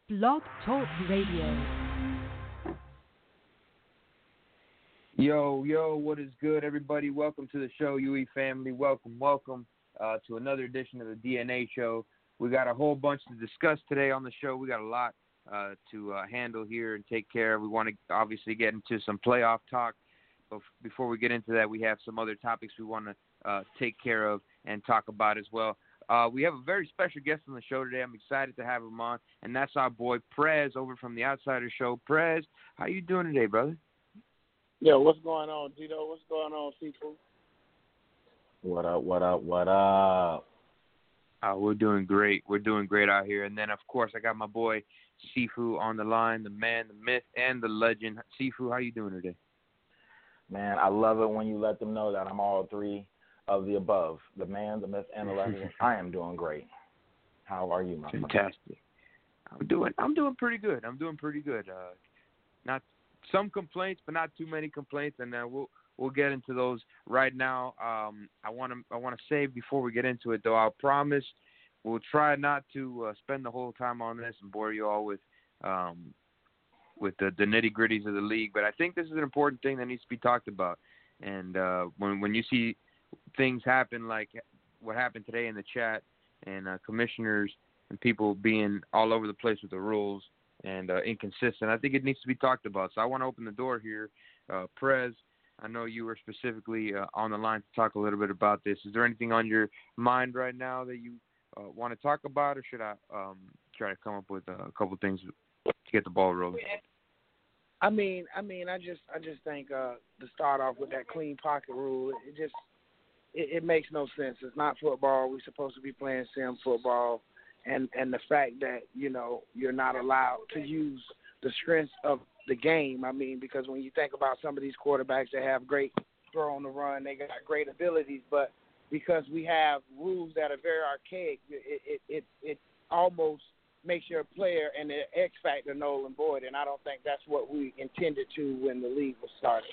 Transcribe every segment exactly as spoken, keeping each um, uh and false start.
Blog Talk Radio. Yo, yo, what is good, everybody? Welcome to the show, U E family. Welcome, welcome uh, to another edition of the D N A Show. We got a whole bunch to discuss today on the show. We got a lot uh, to uh, handle here and take care of. We want to obviously get into some playoff talk. But before we get into that, we have some other topics we want to uh, take care of and talk about as well. Uh, we have a very special guest on the show today. I'm excited to have him on, and that's our boy Prez over from the Outsider Show. Prez, how you doing today, brother? Yo, what's going on, Dito? What's going on, Sifu? What up, what up, what up? Uh, we're doing great. We're doing great out here. And then, of course, I got my boy Sifu on the line, the man, the myth, and the legend. Sifu, how you doing today? Man, I love it when you let them know that I'm all three of the above. The man, the myth, and the legend. I am doing great. How are you, my friend? Fantastic. I'm doing I'm doing pretty good. I'm doing pretty good. Uh, not some complaints, but not too many complaints, and uh, we'll we'll get into those right now. Um, I want to I want to say before we get into it, though, I'll promise we'll try not to uh, spend the whole time on this and bore you all with um, with the, the nitty gritties of the league. But I think this is an important thing that needs to be talked about. And uh, when when you see things happen like what happened today in the chat, and uh, commissioners and people being all over the place with the rules and uh, inconsistent, I think it needs to be talked about. So I want to open the door here. Uh, Prez, I know you were specifically uh, on the line to talk a little bit about this. Is there anything on your mind right now that you uh, want to talk about, or should I um, try to come up with uh, a couple of things to get the ball rolling? I mean, I mean, I just, I just think uh, to start off with that clean pocket rule, it just, it, it makes no sense. It's not football. We're supposed to be playing sim football. And and the fact that, you know, you're not allowed to use the strengths of the game. I mean, because when you think about some of these quarterbacks that have great throw on the run, they got great abilities, but because we have rules that are very archaic, it it, it, it almost makes your player and the X factor null and void, and I don't think that's what we intended to when the league was started.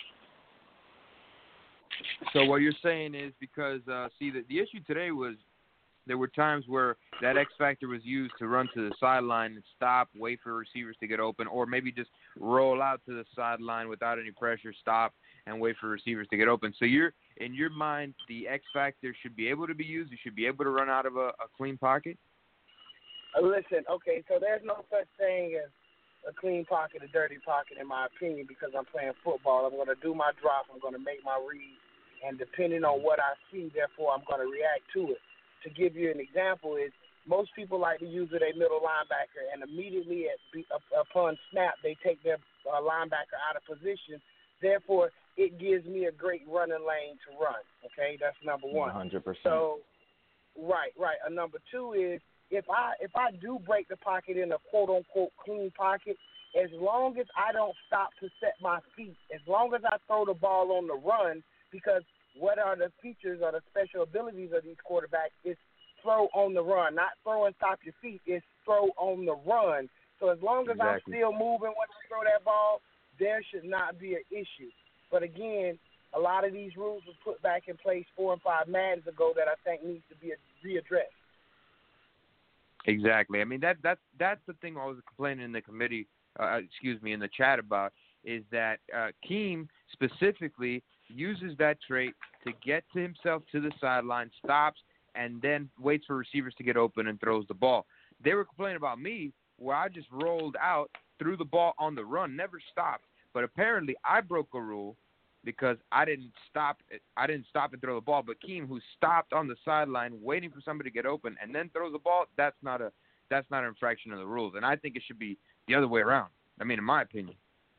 So what you're saying is because, uh, see, the, the issue today was there were times where that X factor was used to run to the sideline and stop, wait for receivers to get open, or maybe just roll out to the sideline without any pressure, stop, and wait for receivers to get open. So you're in your mind, the X factor should be able to be used. You should be able to run out of a, a clean pocket. Uh, listen, okay, so there's no such thing as a clean pocket, a dirty pocket, in my opinion, because I'm playing football. I'm going to do my drop. I'm going to make my read, and depending on what I see, therefore, I'm going to react to it. To give you an example is most people like to use it a middle linebacker, and immediately at, upon snap, they take their uh, linebacker out of position. Therefore, it gives me a great running lane to run, okay? That's number one. one hundred percent. So, right, right. A number two is, If I if I do break the pocket in a quote-unquote clean pocket, as long as I don't stop to set my feet, as long as I throw the ball on the run, because what are the features or the special abilities of these quarterbacks is throw on the run, not throw and stop your feet, it's throw on the run. So as long as Exactly. I'm still moving when I throw that ball, there should not be an issue. But again, a lot of these rules were put back in place four and five Maddens ago that I think needs to be readdressed. Exactly. I mean, that that's that's the thing I was complaining in the committee, uh, excuse me, in the chat about, is that uh, Keem specifically uses that trait to get to himself to the sideline, stops, and then waits for receivers to get open and throws the ball. They were complaining about me where I just rolled out, threw the ball on the run, never stopped. But apparently I broke a rule because I didn't stop I didn't stop and throw the ball. But Keem, who stopped on the sideline waiting for somebody to get open and then throws the ball, that's not a that's not an infraction of the rules. And I think it should be the other way around. I mean, in my opinion.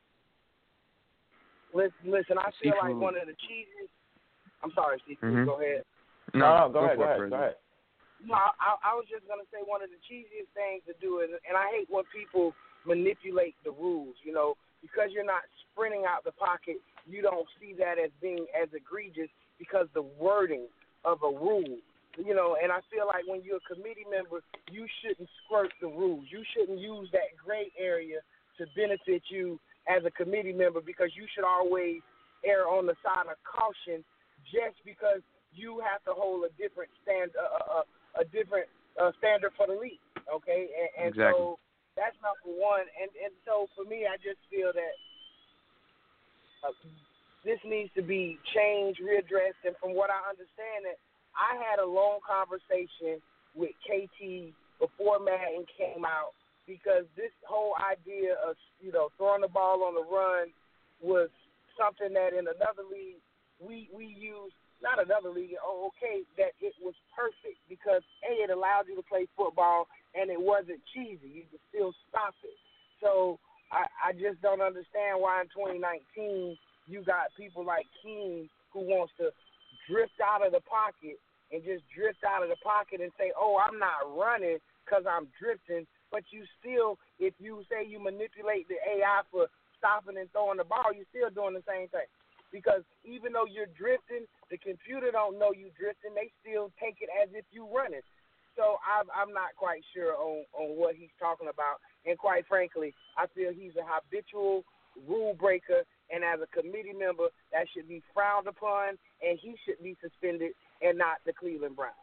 Listen, listen I feel Sifu. like one of the cheesiest – I'm sorry, Steve, Mm-hmm. go ahead. No, no go, go ahead, go it, ahead, go ahead. No, I, I was just going to say one of the cheesiest things to do is, and I hate when people manipulate the rules, you know, because you're not sprinting out the pocket, you don't see that as being as egregious because the wording of a rule, you know, and I feel like when you're a committee member, you shouldn't squirt the rules. You shouldn't use that gray area to benefit you as a committee member, because you should always err on the side of caution just because you have to hold a different stand, uh, uh, a different uh, standard for the league, okay? And, and exactly. so That's number one. And and so for me, I just feel that uh, this needs to be changed, readdressed. And from what I understand, it, I had a long conversation with K T before Madden came out because this whole idea of, you know, throwing the ball on the run was something that in another league we we used. Not another league, oh, okay, that it was perfect because, A, it allowed you to play football and it wasn't cheesy. You could still stop it. So I, I just don't understand why in twenty nineteen you got people like King who wants to drift out of the pocket and just drift out of the pocket and say, oh, I'm not running because I'm drifting. But you still, if you say you manipulate the A I for stopping and throwing the ball, you're still doing the same thing. Because even though you're drifting, the computer don't know you drifting. They still take it as if you running. So I'm, I'm not quite sure on, on what he's talking about. And quite frankly, I feel he's a habitual rule breaker. And as a committee member, that should be frowned upon, and he should be suspended and not the Cleveland Browns.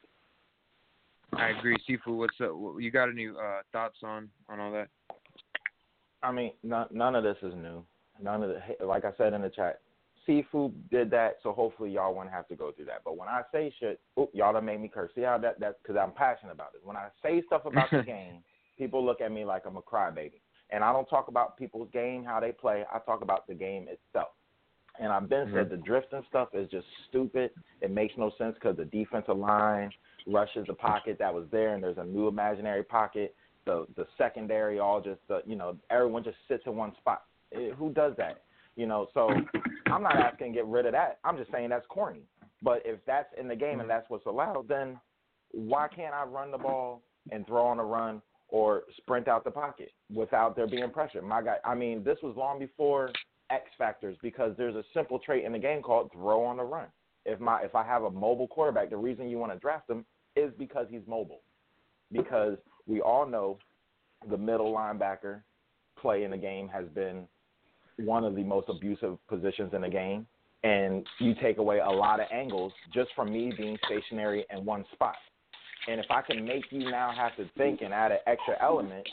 I agree. Sifu, what's up? You got any uh, thoughts on, on all that? I mean, none, none of this is new. None of the, like I said in the chat, Sifu did that, so hopefully y'all won't have to go through that. But when I say shit, oh, y'all done made me curse. See how that, that's because I'm passionate about it. When I say stuff about the game, people look at me like I'm a crybaby. And I don't talk about people's game, how they play. I talk about the game itself. And I've been mm-hmm. said the drifting stuff is just stupid. It makes no sense because the defensive line rushes the pocket that was there, and there's a new imaginary pocket. The the secondary all just, the, you know, everyone just sits in one spot. It, who does that? You know, so I'm not asking to get rid of that. I'm just saying that's corny. But if that's in the game and that's what's allowed, then why can't I run the ball and throw on a run or sprint out the pocket without there being pressure? My guy, I mean, this was long before X factors because there's a simple trait in the game called throw on the run. If my if I have a mobile quarterback, the reason you want to draft him is because he's mobile. Because we all know the middle linebacker play in the game has been one of the most abusive positions in the game, and you take away a lot of angles just from me being stationary in one spot. And if I can make you now have to think and add an extra element,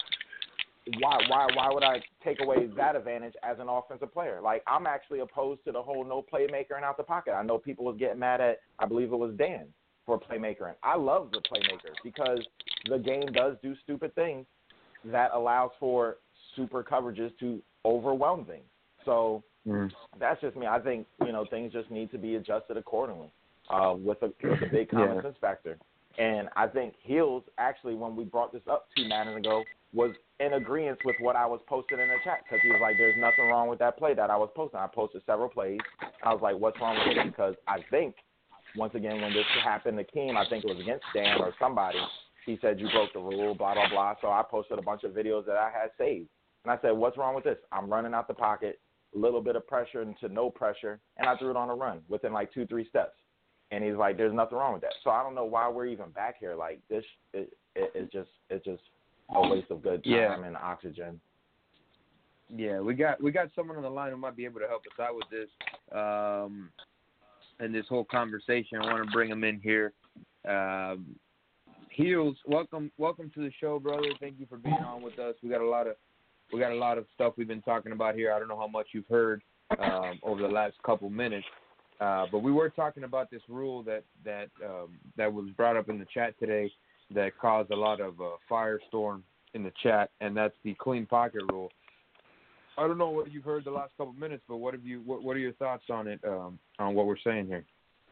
why why why would I take away that advantage as an offensive player? Like, I'm actually opposed to the whole no playmaker and out the pocket. I know people was getting mad at, I believe it was Dan, for playmaker. And I love the playmaker because the game does do stupid things that allows for super coverages to overwhelm things. So mm. that's just me. I think, you know, things just need to be adjusted accordingly uh, with, a, with a big common yeah. sense factor. And I think Hills, actually, when we brought this up two Maddens ago, was in agreement with what I was posting in the chat because he was like, there's nothing wrong with that play that I was posting. I posted several plays. I was like, what's wrong with it? Because I think, once again, when this happened to Keem, I think it was against Dan or somebody, he said, you broke the rule, blah, blah, blah. So I posted a bunch of videos that I had saved. And I said, what's wrong with this? I'm running out the pocket, a little bit of pressure into no pressure, and I threw it on a run within like two, three steps. And he's like, there's nothing wrong with that. So I don't know why we're even back here. Like, this it, it, it's just it's just a waste of good time yeah. and oxygen. Yeah, we got we got someone on the line who might be able to help us out with this um, and this whole conversation. I want to bring him in here. Um, Heels, welcome welcome to the show, brother. Thank you for being on with us. We got a lot of we got a lot of stuff we've been talking about here. I don't know how much you've heard um, over the last couple minutes. Uh, but we were talking about this rule that that um, that was brought up in the chat today that caused a lot of uh, firestorm in the chat, and that's the clean pocket rule. I don't know what you've heard the last couple minutes, but what have you? What, what are your thoughts on it? Um, on what we're saying here?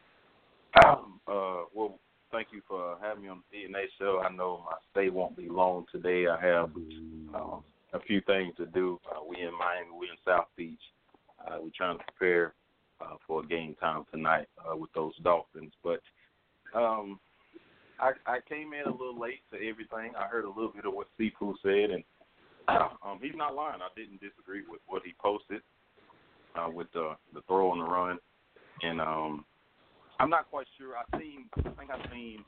Um, uh, well, thank you for having me on the D N A show. I know my stay won't be long today. I have um, a few things to do. Uh, we in Miami. We in South Beach. Uh, we're trying to prepare Uh, for a game time tonight uh, with those Dolphins. But um, I, I came in a little late to everything. I heard a little bit of what Sifu said, and um, he's not lying. I didn't disagree with what he posted uh, with the, the throw on the run. And um, I'm not quite sure. I seen, I think I seen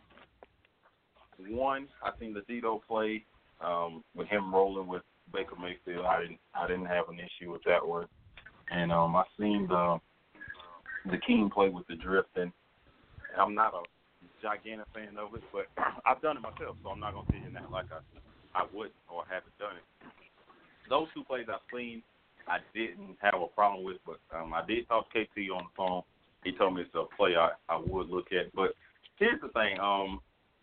one. I seen the Dito play um, with him rolling with Baker Mayfield. I didn't, I didn't have an issue with that one. And um, I seen the the King play with the drifting. I'm not a gigantic fan of it, but I've done it myself, so I'm not going to sit here and act like I, I wouldn't or haven't done it. Those two plays I've seen, I didn't have a problem with, but um, I did talk to K T on the phone. He told me it's a play I, I would look at. But here's the thing. Um,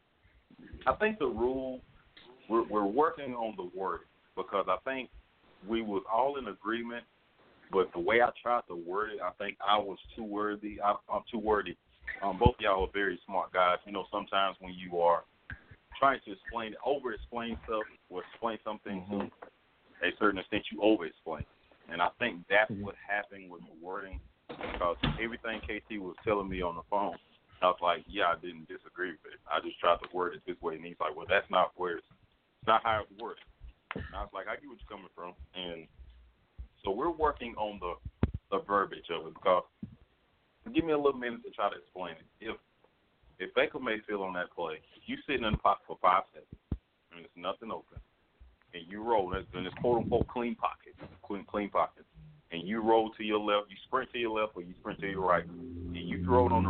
I think the rule, we're, we're working on the word because I think we was all in agreement, but the way I tried to word it, I think I was too wordy. I, I'm too wordy. Um, both of y'all are very smart guys. You know, sometimes when you are trying to explain, over-explain stuff or explain something mm-hmm. to a certain extent, you over-explain. And I think that's mm-hmm. what happened with the wording because everything K T was telling me on the phone, I was like, yeah, I didn't disagree with it. I just tried to word it this way. And he's like, well, that's not where it's, it's not how it's worded. And I was like, I get what you're coming from. And so we're working on the, the verbiage of it because give me a little minute to try to explain it. If if Baker Mayfield on that play, if you sitting in the pocket for five seconds and there's nothing open, and you roll it in this quote unquote clean pocket, clean clean pocket, and you roll to your left, you sprint to your left or you sprint to your right, and you throw it on the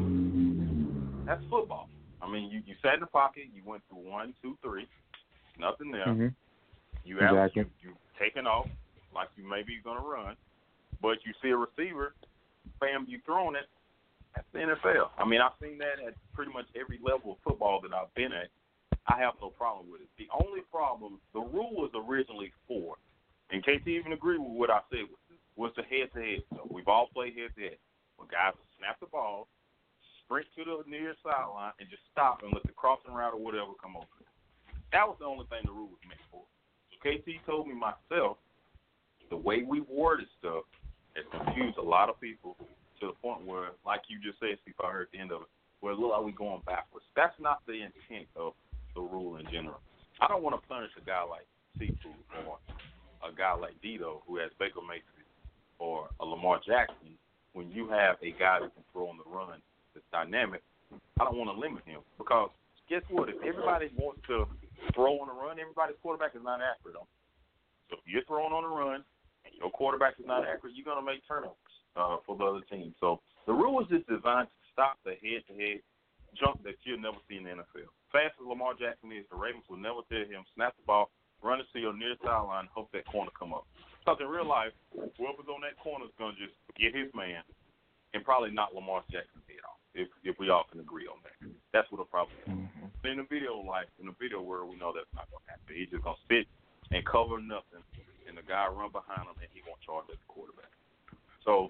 run, that's football. I mean, you, you sat in the pocket, you went through one, two, three, nothing there. Mm-hmm. You have exactly. you, you taking off like you maybe going to run, but you see a receiver, bam, you throwing it. That's the N F L. I mean, I've seen that at pretty much every level of football that I've been at. I have no problem with it. The only problem, the rule was originally four, and K T even agreed with what I said, was the head-to-head. So we've all played head-to-head. When guys snap the ball, sprint to the nearest sideline, and just stop and let the crossing route or whatever come over. That was the only thing the rule was meant for. So K T told me myself, the way we worded stuff has confused a lot of people to the point where, like you just said, Steve, I heard at the end of it, where it looked like we're going backwards. That's not the intent of the rule in general. I don't want to punish a guy like Seafood or a guy like Dito who has Baker Mayfield or a Lamar Jackson when you have a guy that can throw on the run that's dynamic. I don't want to limit him because guess what? If everybody wants to throw on the run, everybody's quarterback is not accurate on. So if you're throwing on the run and your quarterback is not accurate, you're going to make turnovers uh, for the other team. So the rule is just designed to stop the head-to-head jump that you'll never see in the N F L. Fast as Lamar Jackson is, the Ravens will never tell him, snap the ball, run it to your near sideline, hope that corner come up. Because in real life, whoever's on that corner is going to just get his man and probably knock Lamar Jackson's head off, if if we all can agree on that. That's what the problem is. Mm-hmm. In the video life, in the video world, we know that's not going to happen. He's just going to sit and cover nothing, and the guy run behind him, and he won't charge at the quarterback. So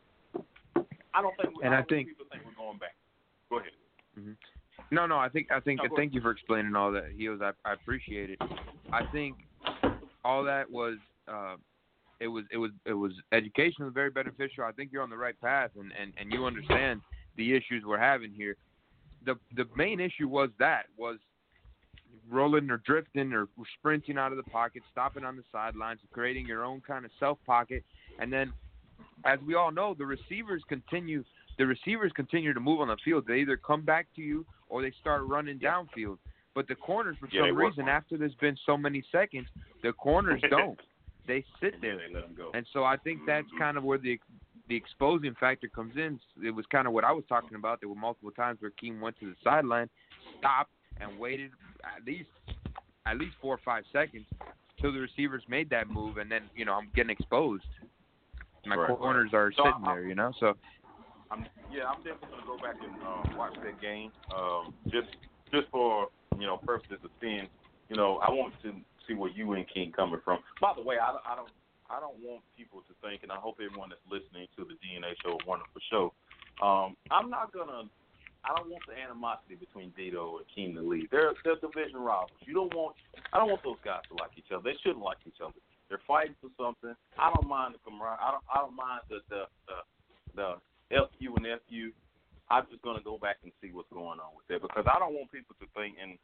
I don't think, we, and I I think people think we're going back. Go ahead. Mm-hmm. No, no, I think I think no, thank you for explaining all that, Heels. I, I appreciate it. I think all that was uh, it was it was it was educational, very beneficial. I think you're on the right path, and, and, and you understand the issues we're having here. The the main issue was that was rolling or drifting or sprinting out of the pocket, stopping on the sidelines, creating your own kind of self pocket, and then as we all know, the receivers continue. The receivers continue to move on the field. They either come back to you or they start running yeah. downfield. But the corners, for yeah, some reason, after there's been so many seconds, the corners don't. They sit there. Yeah, they let them go. And so I think that's mm-hmm. kind of where the the exposing factor comes in. It was kind of what I was talking about. There were multiple times where Keem went to the sideline, stopped, and waited at least at least four or five seconds till the receivers made that move, and then, you know, I'm getting exposed. My right, corners right. are so sitting I'm, there, you know, so. I'm, yeah, I'm definitely going to go back and uh, watch that game um, just just for, you know, purposes of seeing, you know, I want to see where you and King coming from. By the way, I, I don't I don't want people to think, and I hope everyone that's listening to the D N A show, a wonderful show, um, I'm not going to, I don't want the animosity between Dito and King the Lead. They're, they're division rivals. You don't want, I don't want those guys to like each other. They shouldn't like each other. They're fighting for something. I don't mind the camaraderie. I don't, I don't mind the, the, the, the F U and F U. I'm just going to go back and see what's going on with that because I don't want people to think, and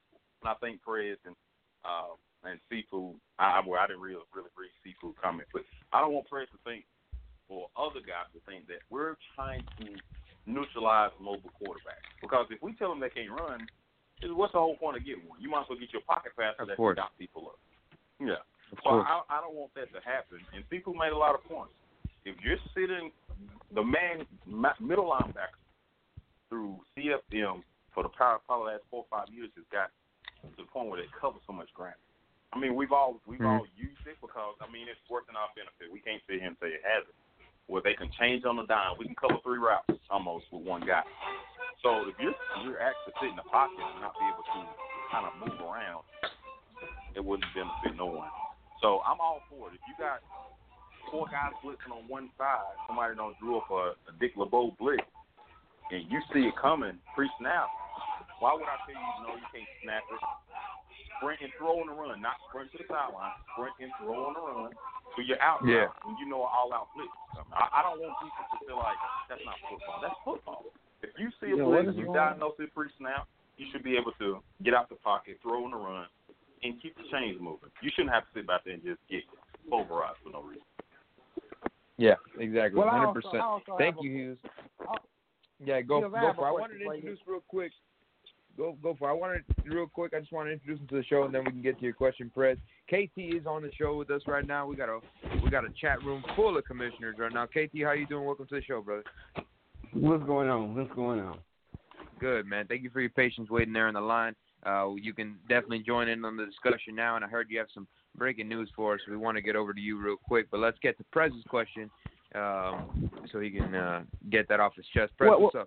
I think Perez and uh, and Seafood, I, well, I didn't really, really read Seafood comment, but I don't want Perez to think, or other guys to think that we're trying to neutralize mobile quarterbacks. Because if we tell them they can't run, what's the whole point of getting one? You might as well get your pocket passer that can dot people up. Yeah. So I, I don't want that to happen. And Seafood made a lot of points. If you're sitting, the man, middle linebacker through C F M for the power, probably last four or five years has got to the point where they cover so much ground. I mean, we've all we've mm-hmm. all used it because I mean it's worked in our benefit. We can't sit here and say it hasn't. Where they can change on the dime, we can cover three routes almost with one guy. So if you're if you're actually sitting in the pocket and not be able to kind of move around, it wouldn't benefit no one. So I'm all for it. If you got four guys blitzing on one side, somebody don't drew up a, a Dick LeBeau blitz, and you see it coming pre-snap, why would I tell you no? You can't snap it. Sprint and throw on the run, not sprint to the sideline. Sprint and throw on the run. So you're out yeah. when you know an all-out blitz. I, I don't want people to feel like that's not football. That's football. If you see a you blitz, know, you diagnose it pre-snap, you should be able to get out the pocket, throw on the run, and keep the chains moving. You shouldn't have to sit back there and just get pulverized for no reason. Yeah, exactly. Well, one hundred I also, percent. I also Thank have you, a, Hughes. I, Yeah, go, Hughes, I go have for it. a I wanted to question for introduce you. real quick. Go go for it. I wanted real quick. I just want to introduce him to the show, and then we can get to your question, Prez. K T is on the show with us right now. We got a we got a chat room full of commissioners right now. K T, how you doing? Welcome to the show, brother. What's going on? What's going on? Good, man. Thank you for your patience waiting there on the line. Uh, you can definitely join in on the discussion now, and I heard you have some breaking news for us, so we want to get over to you real quick. But let's get to Prez's question um, so he can uh, get that off his chest. Prez, Well, what's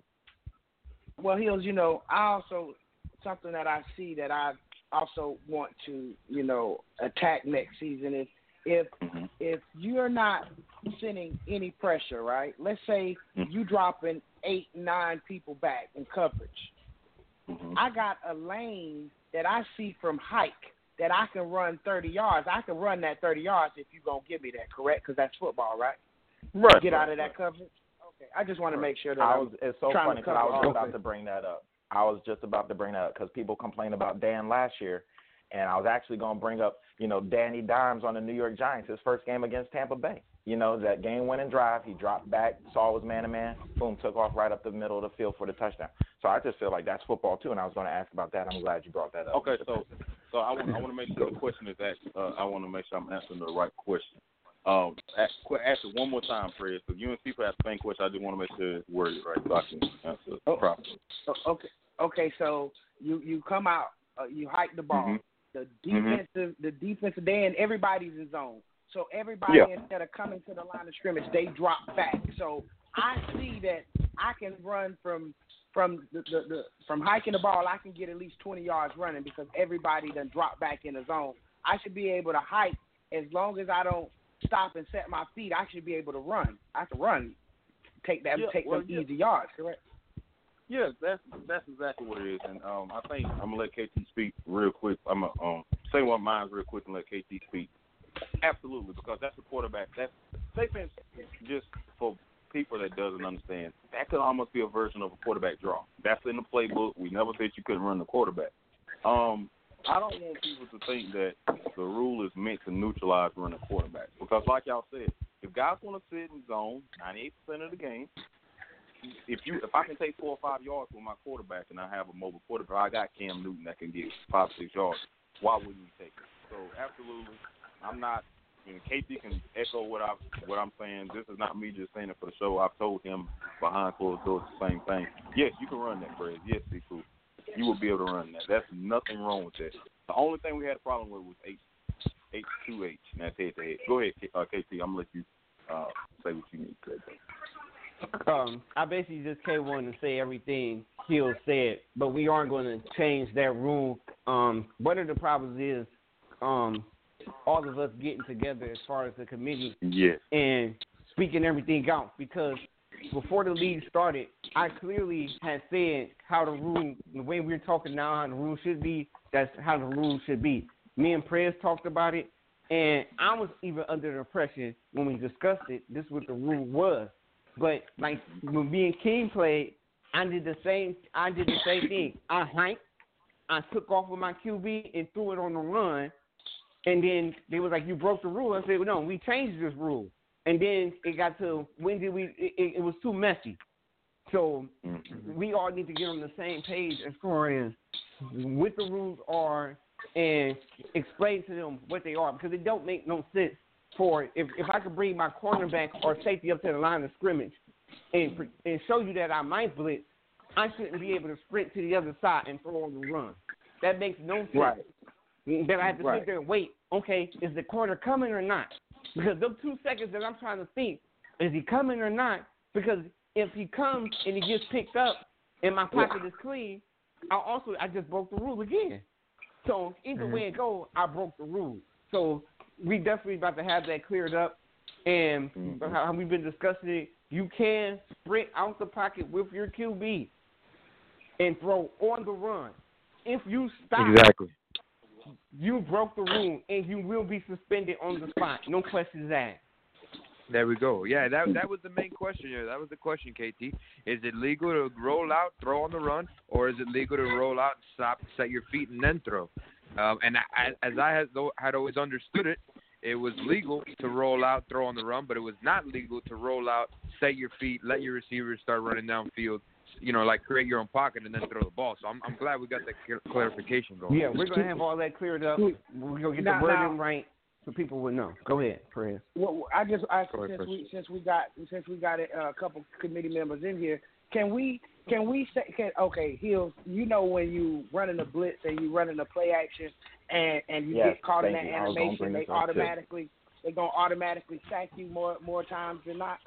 well, up? Well, Hills, you know, I also something that I see that I also want to, you know, attack next season is if Mm-hmm. if you're not sending any pressure, right? Let's say Mm-hmm. you dropping eight, nine people back in coverage. Mm-hmm. I got a lane that I see from hike that I can run thirty yards. I can run that thirty yards if you're going to give me that, correct? Because that's football, right? Right. Get right, out of that right. coverage. Okay, I just want to make sure that I I'm was, it's so trying funny to because I cover was all just of about it. to bring that up. I was just about to bring that up because people complained about Dan last year, and I was actually going to bring up, you know, Danny Dimes on the New York Giants, his first game against Tampa Bay. You know, that game-winning drive, he dropped back, saw it was man-to-man, boom, took off right up the middle of the field for the touchdown. So I just feel like that's football, too, and I was going to ask about that. I'm glad you brought that up. Okay, so so I want I want to make sure the question is asked. Uh, I want to make sure I'm answering the right question. Um, ask, ask it one more time, Fred. So you and people ask the same question. I just want to make sure it's worded right so I can answer Oh. properly. Okay. Okay. So you you come out, uh, you hike the ball. Mhm. The Mhm. defensive the defensive day, and everybody's in zone. So everybody Yeah. instead of coming to the line of scrimmage, they drop back. So I see that I can run from from the, the, the from hiking the ball. I can get at least twenty yards running because everybody done dropped back in the zone. I should be able to hike as long as I don't stop and set my feet. I should be able to run. I can run, take that, Yeah, take well, them yeah. easy yards. Correct. Yeah, that's that's exactly what it is, and um, I think I'm gonna let K T speak real quick. I'm gonna um, say one of mine real quick and let K T speak. Absolutely, because that's the quarterback. That's defense. Just for people that doesn't understand, that could almost be a version of a quarterback draw. That's in the playbook. We never said you couldn't run the quarterback. Um, I don't want people to think that the rule is meant to neutralize running quarterbacks, because like y'all said, if guys want to sit in zone ninety-eight percent of the game. If you, if I can take four or five yards with my quarterback and I have a mobile quarterback, I got Cam Newton that can get five, six yards. Why wouldn't you take it? So absolutely, I'm not. I mean, K T can echo what I what I'm saying. This is not me just saying it for the show. I've told him behind closed doors the same thing. Yes, you can run that, Fred. Yes, be cool. You will be able to run that. That's nothing wrong with that. The only thing we had a problem with was H H two H, and that's head to head. Go ahead, uh, K T. I'm gonna let you uh, say what you need to say. Um, I basically just came on to say everything Hill said, but we aren't going to change that rule. Um, one of the problems is um, all of us getting together as far as the committee Yes. and speaking everything out, because before the league started, I clearly had said how the rule, the way we're talking now, how the rule should be, that's how the rule should be. Me and Prez talked about it, and I was even under the impression when we discussed it, this is what the rule was. But like when me and King played, I did the same. I did the same thing. I hiked, I took off with my Q B and threw it on the run, and then they was like, "You broke the rule." I said, well, "No, we changed this rule." And then it got to when did we? It, it, it was too messy. So Mm-hmm. we all need to get on the same page as far as what the rules are and explain to them what they are, because it don't make no sense. For if if I could bring my cornerback or safety up to the line of scrimmage and and show you that I might blitz, I shouldn't be able to sprint to the other side and throw on the run. that makes no sense. Right. Then I have to Right. sit there and wait. Okay, is the corner coming or not? Because those two seconds that I'm trying to think, is he coming or not? Because if he comes and he gets picked up and my pocket is clean, I also I just broke the rule again. So either Mm-hmm. way it goes, I broke the rule. So we definitely about to have that cleared up. And Mm-hmm. how we've been discussing it, you can sprint out the pocket with your Q B and throw on the run. If you stop, Exactly. you broke the rule, and you will be suspended on the spot. No questions asked. There we go. Yeah, that that was the main question here. That was the question, K T. Is it legal to roll out, throw on the run, or is it legal to roll out, stop, set your feet, and then throw? Um, and I, as I had, had always understood it, it was legal to roll out, throw on the run, but it was not legal to roll out, set your feet, let your receivers start running downfield, you know, like create your own pocket and then throw the ball. So I'm I'm glad we got that cl- clarification going. Yeah, we're going to have all that cleared up. We're going to get Now- the wording now- right so people will know. Go ahead, Perez. Well, I just I, Go ahead, since Chris. we since we got since we got a, a couple committee members in here, can we can we say can okay, Hills, you know when you running a blitz and you running a play action and and you Yes, get caught in thank that you. I was gonna animation, bring they this up, too. automatically they gonna automatically sack you more more times than not.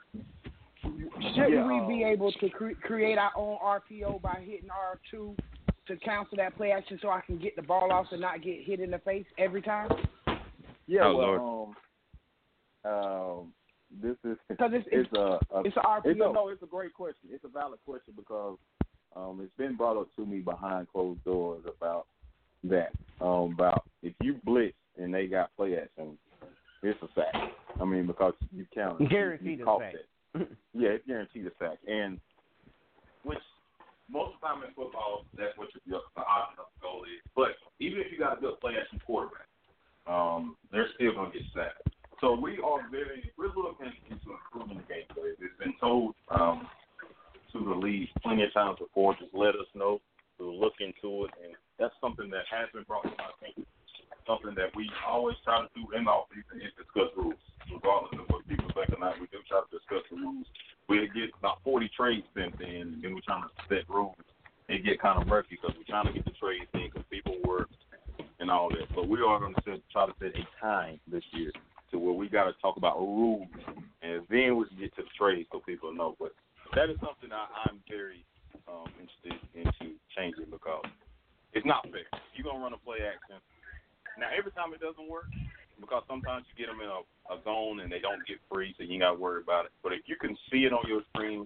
Shouldn't Yeah, we be um, able to cre- create our own R P O by hitting R two to cancel that play action so I can get the ball off and not get hit in the face every time? Yeah, Oh, well, um, um, this is Because it's it's it's, a, a it's an R P O. It's a, no, it's a great question. It's a valid question because um, it's been brought up to me behind closed doors about that. Um, about if you blitz and they got play action, it's a sack. I mean, because you counted, Guaranteed you, you a caught sack. that. Yeah, it's guaranteed a sack, and which most of the time in football, that's what your the option of the goal is. But even if you got a good play action quarterback, um, they're still going to get sacked. So we are very, we're looking into improving the game. So it's been told um, to the league plenty of times before, just let us know. We'll look into it, and that's something that has been brought to my attention. Something that we always try to do in the offseason is discuss rules. Regardless of what people think or not, we do try to discuss the rules. We get about forty trades sent in, and then we're trying to set rules. It get kind of murky because we're trying to get the trades in because people work and all that. But we are going to set, try to set a time this year to where we got to talk about rules, and then we can get to the trades so people know. But that is something I, I'm very um, interested into changing because it's not fair. You're going to run a play action. Now, every time it doesn't work, because sometimes you get them in a, a zone and they don't get free, so you ain't got to worry about it. But if you can see it on your screen,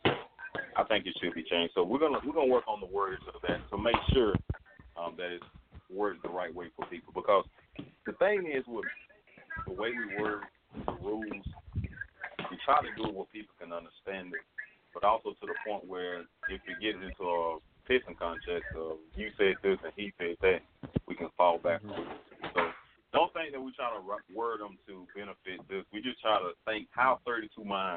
I think it should be changed. So we're gonna we're gonna work on the words of that to make sure um, that it's worded the right way for people. Because the thing is, with the way we word the rules, we try to do it where people can understand it, but also to the point where if it gets into a pissing contest of you said this and he said that, we can fall back. Mm-hmm. So don't think that we try to word them to benefit this. We just try to think how thirty-two minds,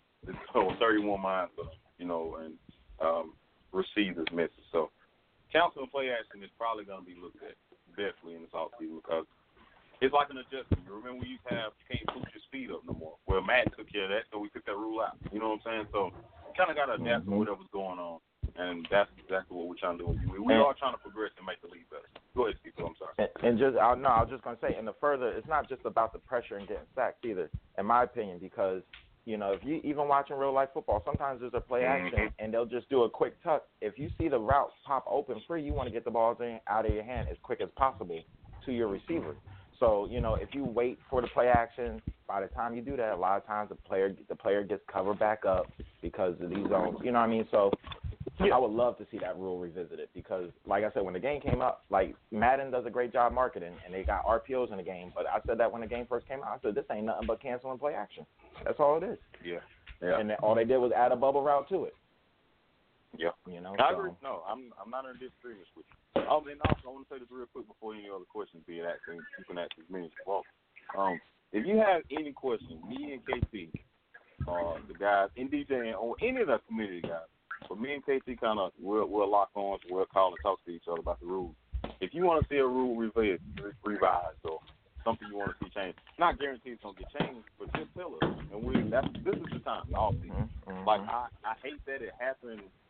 or thirty-one minds, you know, and um, receive this message. So counsel and play action is probably going to be looked at definitely in this offseason because it's like an adjustment. You remember we used to have you can't push your speed up no more. Well, Matt took care of that, so we took that rule out. You know what I'm saying? So we kind of got to adapt Mm-hmm. to whatever's going on. And that's exactly what we're trying to do. We, we are trying to progress and make the league better. Go ahead, Steve. I'm sorry. And, and just, I, no, I was just going to say, and the further, it's not just about the pressure and getting sacked either, in my opinion, because, you know, if you even watching real life football, sometimes there's a play action Mm-hmm. and they'll just do a quick tuck. If you see the route pop open free, you want to get the ball in, out of your hand as quick as possible to your receiver. So, you know, if you wait for the play action, by the time you do that, a lot of times the player the player gets covered back up because of these zones. You know what I mean? So I would love to see that rule revisited because, like I said, when the game came up, like Madden does a great job marketing, and they got R P Os in the game. But I said that when the game first came out, I said this ain't nothing but cancel and play action. That's all it is. Yeah. Yeah. And all they did was add a bubble route to it. Yeah. You know. I so. agree. No, I'm I'm not in disagreement with you. Oh, and also I want to say this real quick before any other questions being asked, and you can ask as many as you want. Um, if you have any questions, me and K T, uh, the guys, and D J, or any of the community guys. But me and K T kind of we'll, we'll lock on, so we'll call and talk to each other about the rules. If you want to see a rule revised, revised or something you want to see changed, not guaranteed it's gonna get changed, but just tell us. And we that's this is the time, the offseason. Mm-hmm. Like I, I hate that it happened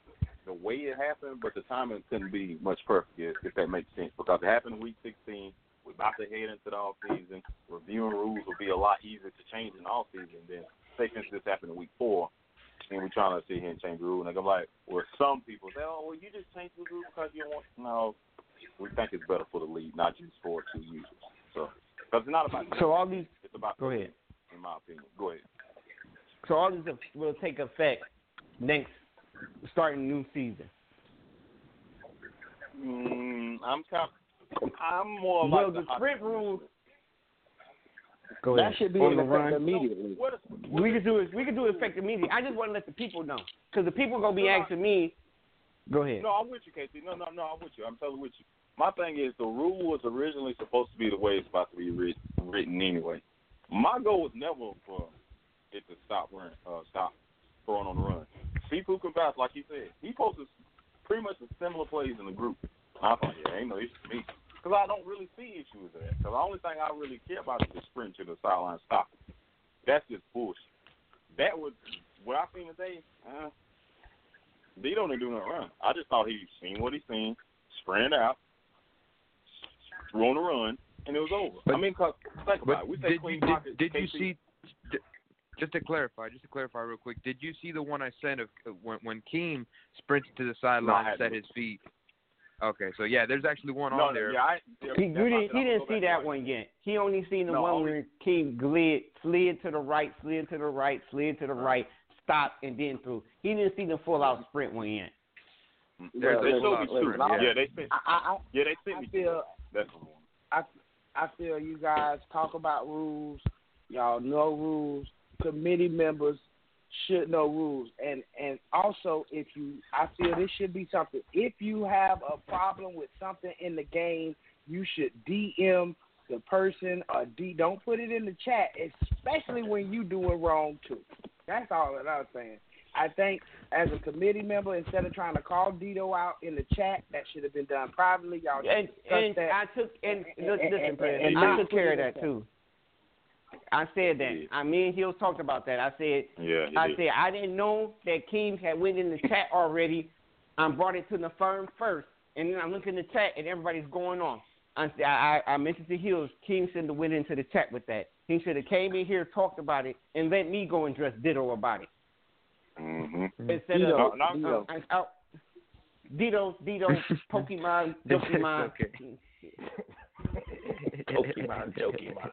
the way it happened, but the timing couldn't be much perfect, if, if that makes sense. Because it happened in week sixteen. We're about to head into the off season. Reviewing rules will be a lot easier to change in the off season than say since this happened in week four, and we're trying to sit here and change the rule. And I'm like, well, some people say, oh, well, you just changed the rule because you want. No, we think it's better for the league, not just for two users. So, because it's not about. So all these. It's about. Go ahead. In my opinion, go ahead. So all these will take effect next, starting new season. Mm, I'm kind. I'm more well, like the, the sprint rules. Go ahead. That should be on in the effect run. immediately. What is, what we could do it. We could do it effect immediately. I just want to let the people know, because the people gonna be no, asking me. Go ahead. No, I'm with you, K C. No, no, no, I'm with you. I'm totally with you. My thing is the rule was originally supposed to be the way it's supposed to be written, written anyway. My goal was never for it to stop run, uh, stop throwing on the run. Seafood can pass, like he said. He posted pretty much the similar plays in the group. I thought, yeah, ain't no issue for me. Because I don't really see issues with that. Because the only thing I really care about is the sprint to the sideline stop. That's just bullshit. That was what I seen today. Uh, Dito didn't do nothing wrong. I just thought he seen what he seen, sprinted out, threw on the run, and it was over. But, I mean, cause, think about it. We say did, clean did, pocket. did you K C. see? Just to clarify, just to clarify real quick, did you see the one I sent of uh, when when Keem sprinted to the sideline no, and set his feet? Okay, so yeah, there's actually one no, on there. Yeah, I, yeah, He, you didn't, he didn't see that one yet. He only seen the no, one only, where King glid, slid to the right, slid to the right, slid to the right, stopped, and then threw. He didn't see the full-out sprint one yet. There's they a showed me full-out two. sprint, yeah. Yeah, they sent. I, I, Yeah, they sent I me feel, two. That's the one. I, I feel you guys talk about rules. Y'all know rules. Committee members should know rules, and and also if you, I feel this should be something. If you have a problem with something in the game, you should D M the person or D. Don't put it in the chat, especially when you doing wrong too. That's all that I was saying. I think as a committee member, instead of trying to call Dito out in the chat, that should have been done privately. Y'all And, and that. I took and, and listen, and, Fred, and I not took care of put it in that too. I said that. Yeah. I mean, Hills talked about that. I said, Yeah, I did. said I didn't know that Keem had went in the chat already. I brought it to the firm first, and then I looked in the chat, and everybody's going on. I I, I mentioned to Hills, Keem should have went into the chat with that. He should have came in here, talked about it, and let me go and dress Ditto about it. Mm-hmm. Instead Dito, of no, Dito. I, I, Dito, Dito, Pokemon, Pokemon. Pokemon, Pokemon.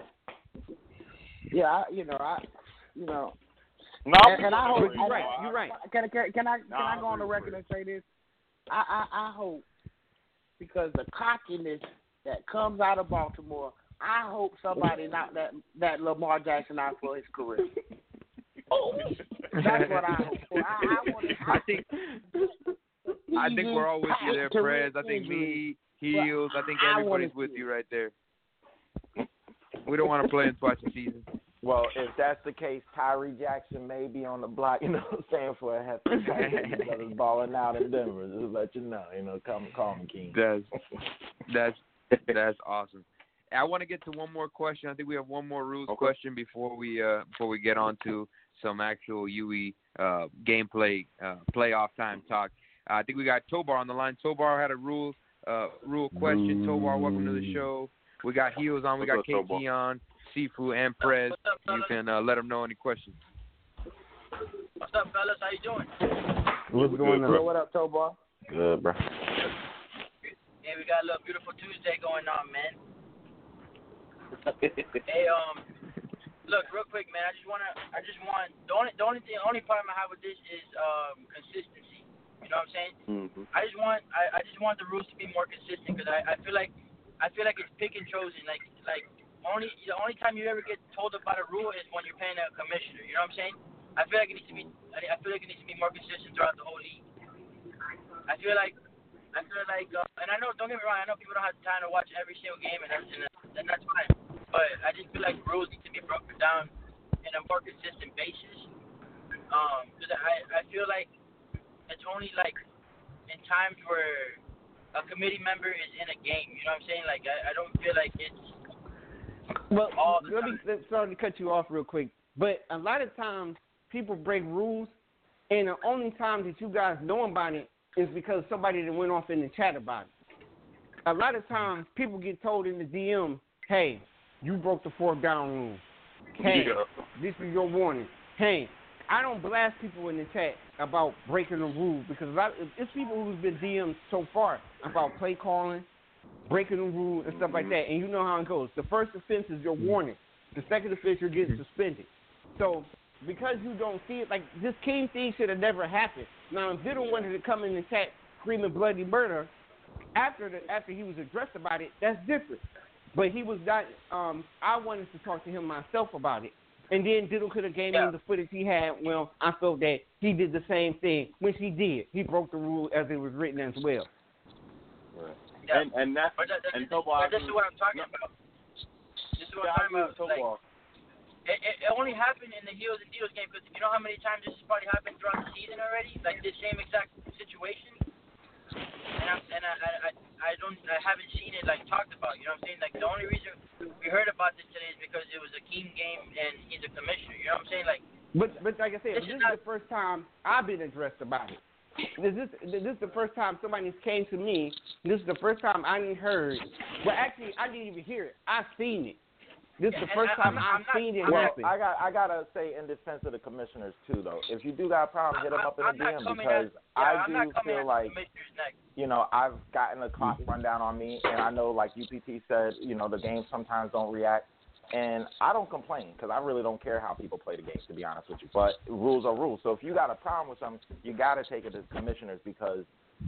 Yeah, I, you know, I, you know, No, and, and I hope You're right. You're right. Can, can, can I can No, I I go on the agree record with and say this? I, I I hope, because the cockiness that comes out of Baltimore, I hope somebody knocked that that Lamar Jackson out for his career. That's what I hope for. I, I, wanna, I, I think I think we're all with you there, To Prez. I think me, Heels, I think I everybody's wanna with see you right there. We don't want to play him twice a season. Well, if that's the case, Tyree Jackson may be on the block, you know what I'm saying, for a hefty second. Brothers balling out in Denver. Just let you know, you know, come call me King. That's that's that's awesome. I want to get to one more question. I think we have one more rules Okay. question before we uh before we get on to some actual U E uh gameplay uh playoff time talk. Uh, I think we got Tobar on the line. Tobar had a rule uh rule question. Tobar, welcome to the show. We got Heels on. We got What's K up, T Tobar? on. Sifu and Prez. You can uh, let them know any questions. What's up, fellas? How you doing? What's going Good, on? what up, Tobar? Good, bro. Hey, we got a little beautiful Tuesday going on, man. Hey, um, look, real quick, man. I just wanna, I just want the only, the only thing, the only problem I have with this is um consistency. You know what I'm saying? Mm-hmm. I just want, I, I just want the rules to be more consistent because I, I feel like, I feel like it's pick and chosen. Like, like only the only time you ever get told about a rule is when you're paying a commissioner. You know what I'm saying? I feel like it needs to be, I feel like it needs to be more consistent throughout the whole league. I feel like. I feel like, uh, and I know, don't get me wrong, I know people don't have time to watch every single game, and that's, and that's, and that's fine. But I just feel like rules need to be broken down in a more consistent basis. Um, because I, I feel like it's only like in times where a committee member is in a game. You know what I'm saying? Like I, I don't feel like it's Well, all the let me time. sorry to cut you off real quick, but a lot of times people break rules And the only time that you guys know about it is because somebody that went off in the chat about it. A lot of times people get told in the D M, hey, you broke the fourth down rule. Hey, yeah. This is your warning. Hey, I don't blast people in the chat about breaking the rule because a lot, it's people who's been D M'd so far about play calling, breaking the rule, and stuff like that. And you know how it goes. The first offense is your warning. The second offense, you're getting suspended. So because you don't see it, like this King thing should have never happened. Now, if Diddle wanted to come in the chat screaming bloody murder after the after he was addressed about it, that's different. But he was not. Um, I wanted to talk to him myself about it. And then Diddle could have gave yeah. him the footage he had. Well, I felt that he did the same thing, which he did. He broke the rule as it was written as well. Right. Yeah. And and that's but that, that, and this, but this is what I'm talking no, about. This is what yeah, I'm talking about. Like, it, it, it only happened in the Heels and Deals game because you know how many times this has probably happened throughout the season already, like this same exact situation. And I'm and I I I don't I haven't seen it like talked about. You know what I'm saying? Like the only reason we heard about this today is because it was a King game and he's a commissioner. You know what I'm saying? Like. But but like I said, this, this is, is not, the first time I've been addressed about it. This is this is the first time somebody came to me. This is the first time I didn't heard. Well, actually, I didn't even hear it. I seen it. This is the first time I've seen it well, happen. I got I gotta say in defense of the commissioners too, though. If you do got a problem, hit them up in the D M because at, yeah, I do feel like you know I've gotten a clock run down on me, and I know like U P T said, you know the games sometimes don't react, and I don't complain because I really don't care how people play the games, to be honest with you. But rules are rules. So if you got a problem with something, you gotta take it to the commissioners because,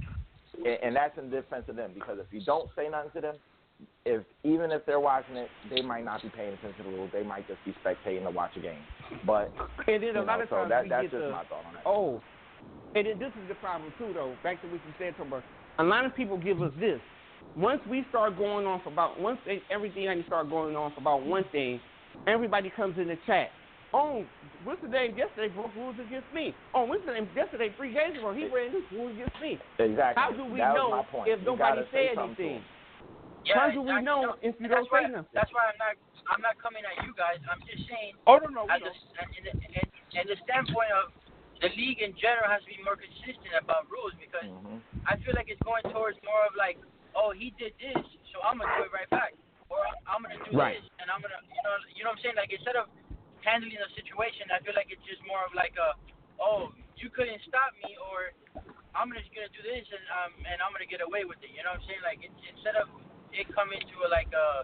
and that's in defense of them because if you don't say nothing to them. If even if they're watching it, they might not be paying attention to the rules. They might just be spectating to watch a game. But and then a you lot know, of so times that, we that's get just the, my thought on that. Oh, and then this is the problem too, though. Back to what you said, Toba. A lot of people give us this. Once we start going off about once they, everything had to start going off about one thing, everybody comes in the chat. Oh, what's the name? Yesterday broke rules against me. Oh, what's the name? Yesterday, three games ago, he ran this rule against me. Exactly. How do we that know was my point. if you nobody said anything? Yeah, How do we exactly. know if you don't why, say nothing? That's why I'm not I'm not coming at you guys. I'm just saying. Oh no no. As a, in, the, in, in the standpoint of the league in general has to be more consistent about rules because mm-hmm. I feel like it's going towards more of like, oh, he did this, so I'm gonna do it right back, or I'm gonna do right. this, and I'm gonna, you know, you know what I'm saying? Like instead of handling a situation, I feel like it's just more of like a, oh, you couldn't stop me, or I'm just gonna do this, and um, and I'm gonna get away with it. You know what I'm saying? Like it's, instead of it come into a, like a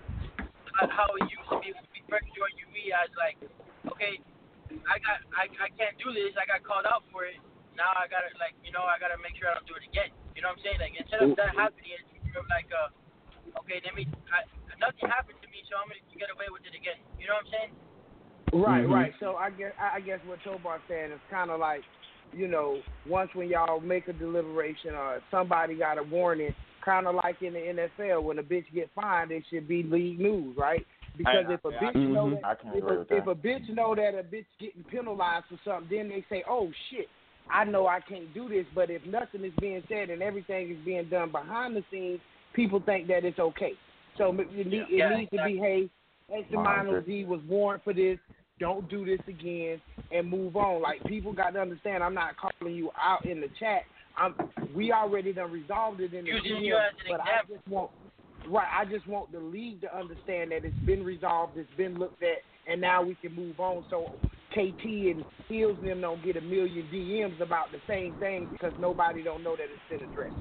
how it used to be when we first joined U V as like, okay, I got I I can't do this. I got called out for it. Now I gotta like you know I gotta make sure I don't do it again. You know what I'm saying? Like instead of that happening, it's sort of like uh, okay, let me I, nothing happened to me, so I'm gonna get away with it again. You know what I'm saying? Right, mm-hmm. right. So I guess I guess what Tobar saying is kind of like, you know, once when y'all make a deliberation or somebody got a warning. Kind of like in the N F L, when a bitch get fined, it should be league news, right? Because I, if a I, bitch I, know mm-hmm. that, if a, if a bitch know that a bitch getting penalized for something, then they say, "Oh shit, I know I can't do this." But if nothing is being said and everything is being done behind the scenes, people think that it's okay. So it, it, it yeah, needs to be, hey, X amount of Z was warned for this. Don't do this again, and move on. Like people got to understand, I'm not calling you out in the chat. I'm, we already done resolved it in the Using game, you as an but example. I just want, right? I just want the league to understand that it's been resolved, it's been looked at, and now we can move on. So K T and Hills and them don't get a million D Ms about the same thing because nobody don't know that it's been addressed.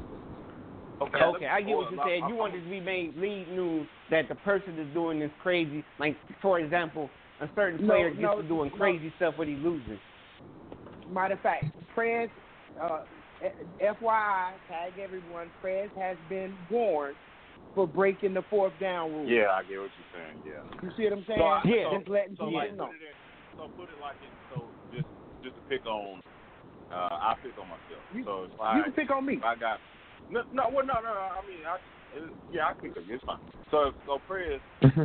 Okay, okay, I get what you're saying. You want it to be made league news that the person is doing this crazy, like for example, a certain player no, gets no, to doing no. crazy stuff when he loses. Matter of fact, Prez, uh, F Y I, tag everyone, Prez has been warned for breaking the fourth down rule. Yeah, I get what you're saying. Yeah. You see what I'm saying? So I, yeah. So, just letting so people like, know. Put it in, so put it like it. So just just to pick on, uh, I pick on myself. You, so if you I, can pick on me. If I got no, no, well, no, no, no. I mean, I, it, yeah, I pick on you. It's fine. So, so Prez,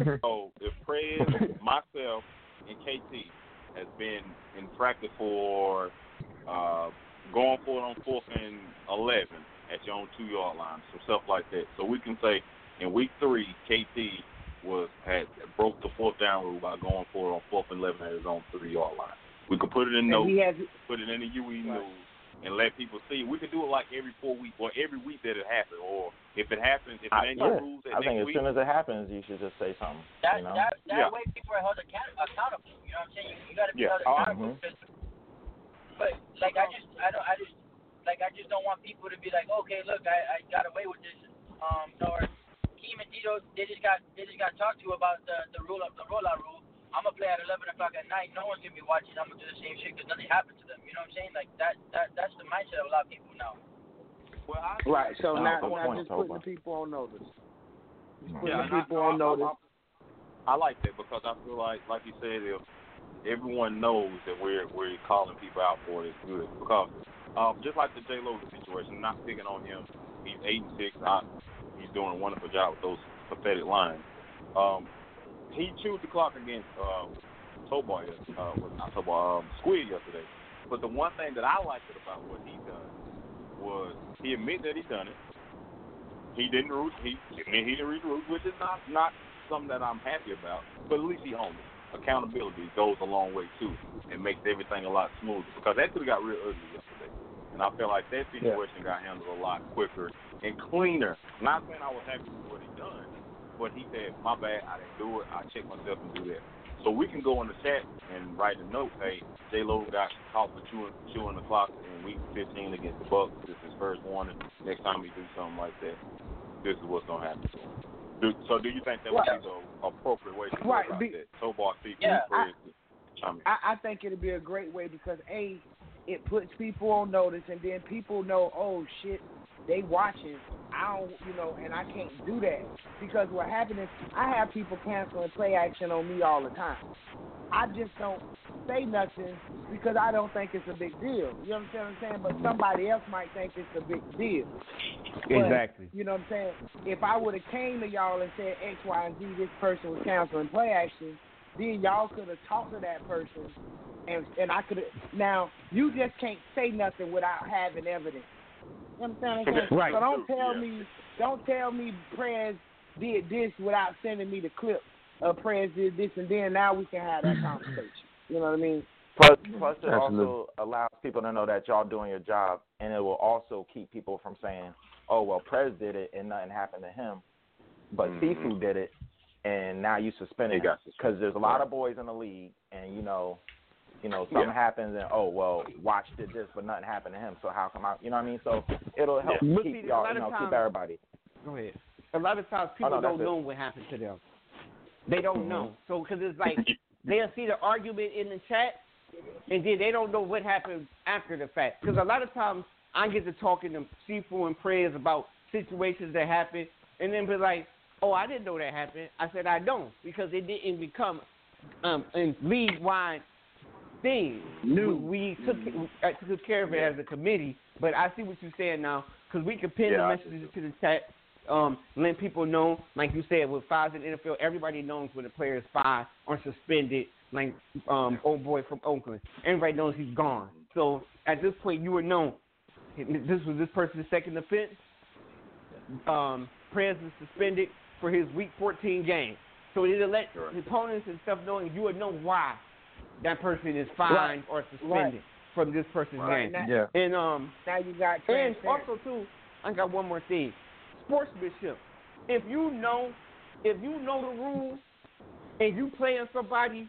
so if Prez, myself, and K T has been in practice for uh, going for it on fourth and eleven at your own two yard line, some stuff like that. So we can say in week three, K T was had broke the fourth down rule by going for it on fourth and eleven at his own three yard line. We could put it in And notes, he has, put it in the U E Right. news, and let people see. We could do it like every four weeks or every week that it happens. Or if it happens, if it I, ain't yeah. no rules that I think next as week. soon as it happens, you should just say something. That you know? that that Yeah. way people are held account- accountable. You know what I'm saying? You, you got to be Yeah. held Oh, accountable. mhm. Because, but like I just I don't I just like I just don't want people to be like, okay, look, I, I got away with this. Um, or Keem and Tito, they just got they just got talked to about the the rule of the rollout rule. I'm gonna play at eleven o'clock at night. No one's gonna be watching. I'm gonna do the same shit because nothing happened to them. You know what I'm saying? Like that that that's the mindset of a lot of people now. Well, I, right. So No, now, good now point, just putting Toba. the people on notice. Just putting Yeah, the and I- people I- on I- notice. I like that because I feel like, like you said, if everyone knows that we're we're calling people out for it, it's good. Because um, just like the J Lo situation, I'm not picking on him. He's eight and six. I, he's doing a wonderful job with those pathetic lines. Um, he chewed the clock against um, Tobar, uh, was not Tobar, um, Squid yesterday. But the one thing that I liked about what he done was he admitted that he done it. He didn't root. He admitted he didn't read the rules, which is not not something that I'm happy about. But at least he owned it. Accountability goes a long way too, and makes everything a lot smoother. Because that could have got real ugly yesterday, and I feel like that situation yeah. got handled a lot quicker and cleaner. Not saying I was happy with what he done, but he said, "My bad, I didn't do it. I checked myself and do that." So we can go in the chat and write a note. Hey, J Lo got caught for chewing, chewing the clock in week fifteen against the Bucks. This is his first warning. Next time he do something like that, this is what's gonna happen to him. Do, so, do you think that would right. be the appropriate way to go right. about be, that? Tobar, Steve, yeah, I, I, I think it'd be a great way because a, it puts people on notice, and then people know, oh shit, they watching. I don't, you know, and I can't do that because what happened is I have people canceling play action on me all the time. I just don't say nothing because I don't think it's a big deal. You understand what I'm saying? But somebody else might think it's a big deal. But, exactly. You know what I'm saying? If I would have came to y'all and said X, Y, and Z, this person was canceling play action, then y'all could have talked to that person, and and I could have. Now you just can't say nothing without having evidence. You understand what I'm saying? Right. So don't tell yeah. me, don't tell me Prez did this without sending me the clip of Prez did this, and then now we can have that conversation. You know what I mean? Plus, plus it Absolutely. also allows people to know that y'all doing your job, and it will also keep people from saying, "Oh, well, Prez did it and nothing happened to him, but mm-hmm. Sifu did it, and now you suspended him." Because there's a lot of boys in the league, and you know, you know, something yeah. happens, and oh, well, Watch did this, but nothing happened to him, so how come I? You know what I mean? So it'll help yeah. keep see, y'all, you know, times, keep everybody. Go ahead. A lot of times people oh, no, don't know it. what happened to them. They don't mm-hmm. know. So, because it's like they'll see the argument in the chat, and then they don't know what happened after the fact. Because a lot of times I get to talking to Sifu and Prez about situations that happen, and then be like, "Oh, I didn't know that happened." I said, "I don't," because it didn't become um, a league-wide thing. No. We, we took I took care of it as a committee, but I see what you're saying now because we can pin yeah, the messages to the chat. Um, let people know, like you said, with fives in the N F L, everybody knows when a player is five or suspended. Like um, old boy from Oakland, everybody knows he's gone. So at this point, you would know this was this person's second offense. Um, Prez is suspended for his Week fourteen game, so it'll let sure. his opponents and stuff know, and you would know why that person is fined right. or suspended right. from this person's right. game. Now, yeah. And um, now you got and also too, I got one more thing. Sportsmanship. If you know, if you know the rules and you playing somebody,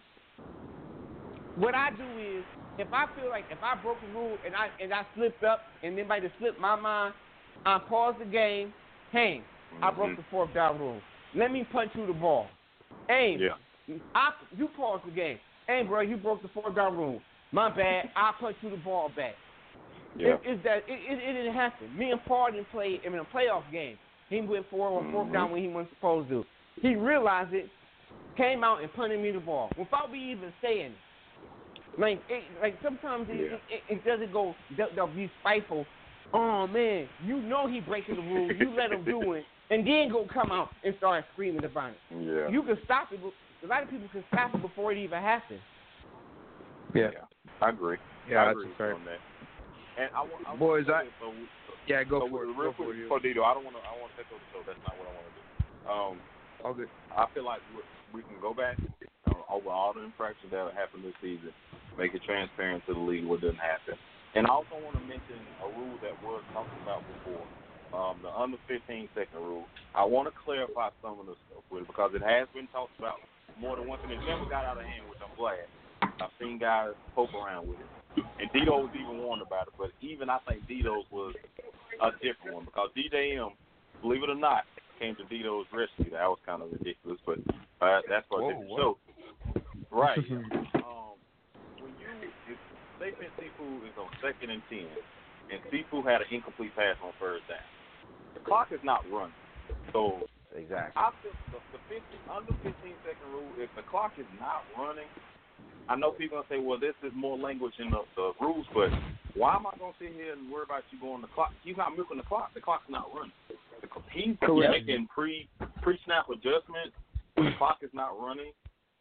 what I do is, if I feel like if I broke the rule and I and I slipped up and anybody slipped my mind, I pause the game. Hey, mm-hmm. I broke the fourth down rule. Let me punch you the ball. Hey, yeah. I you pause the game. Hey, bro, you broke the fourth down rule. My bad. I punch you the ball back. Yeah. It, it's that it, it, it didn't happen. Me and Paul didn't play in a playoff game. He went for on fourth mm-hmm. down when he wasn't supposed to. He realized it, came out and punted me the ball without me even saying it. Like, it, like sometimes it, yeah. it, it, it doesn't go. They'll, they'll be spiteful. Oh man, you know he breaking the rules. You let him do it, and then go come out and start screaming about it. Yeah. You can stop it. A lot of people can stop it before it even happens. Yeah. yeah. I agree. Yeah, I that's agree fair. on that. And I, want, I Boys, I so we, so, yeah, go so for it. Real Go quick, for it. Dito, I don't want to. I want to take over the show. That's not what I want to do. Um, All good. I feel like we, we can go back uh, over all the infractions that happened this season, make it transparent to the league what doesn't happen. And I also want to mention a rule that was talked about before, um, the under fifteen second rule. I want to clarify some of the stuff with it because it has been talked about more than once, and it never got out of hand, which I'm glad. I've seen guys poke around with it. And Dito was even warned about it, but even I think Dito's was a different one because D J M, believe it or not, came to Dito's rescue. That was kind of ridiculous, but uh, that's for a different show. Right. um, when you, if they fit Seafood is on second and ten, and Seafood had an incomplete pass on first down, the clock is not running. So exactly. I feel the, the fifteen, under fifteen second rule, if the clock is not running, I know people are going to say, well, this is more language in the, the rules, but why am I going to sit here and worry about you going the clock? He's not milking the clock. The clock's not running. He's Correct. making pre, pre-snap adjustments. The clock is not running.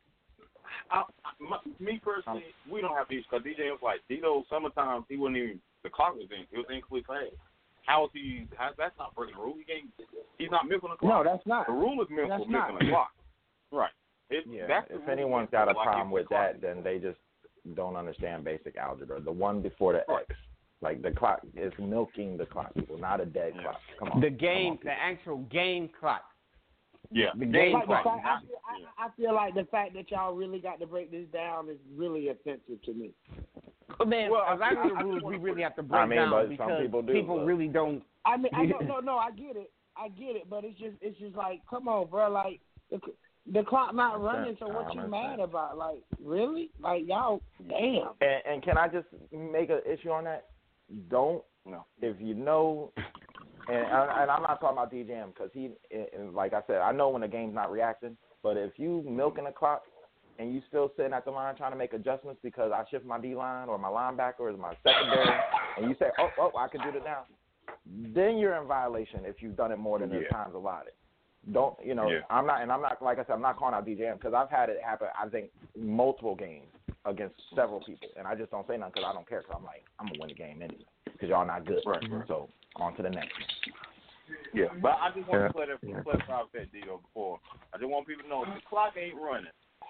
I, I, my, me personally, we don't have these because D J was like, Dito, sometimes he wouldn't even, the clock was in, it was incomplete pass. How is he, how, that's not breaking the rule. He can't, he's not milking the clock. No, that's not. The rule is meant That's for milking not. the clock. Right. It, Yeah, that's if the anyone's rule. got a Like, problem if with the clock- that, then they just don't understand basic algebra. The one before the Right. X, like the clock is milking the clock, people, not a dead Yeah. clock. Come on. The game, come the actual game clock. Yeah. The game Like the clock. fact, I, feel, I, I feel like the fact that y'all really got to break this down is really offensive to me. But man, Well, a lot I- of I the just rules wanna we put- really have to break I mean, down but some because people do, but- really don't. I mean, I don't, no, no, I get it, I get it, but it's just, it's just like, come on, bro, like the, the clock not running, so what you mad about? Like, really? Like y'all, damn. And, and can I just make an issue on that? Don't, No. if you know, and, and I'm not talking about D J M because he, and like I said, I know when the game's not reacting, but if you milking the clock and you still sitting at the line trying to make adjustments because I shift my D-line or my linebacker or my secondary, and you say, oh, oh, I can do it now, then you're in violation if you've done it more than the Yeah. times allotted. Don't, you know, Yeah. I'm not, and I'm not, like I said, I'm not calling out D J M because I've had it happen, I think, multiple games against several people, and I just don't say nothing because I don't care, because I'm like, I'm going to win the game anyway because y'all not good. Right, right. So, on to the next one. Yeah, but I just want Yeah. to clarify, clarify that, Dito, before. I just want people to know if the clock ain't running,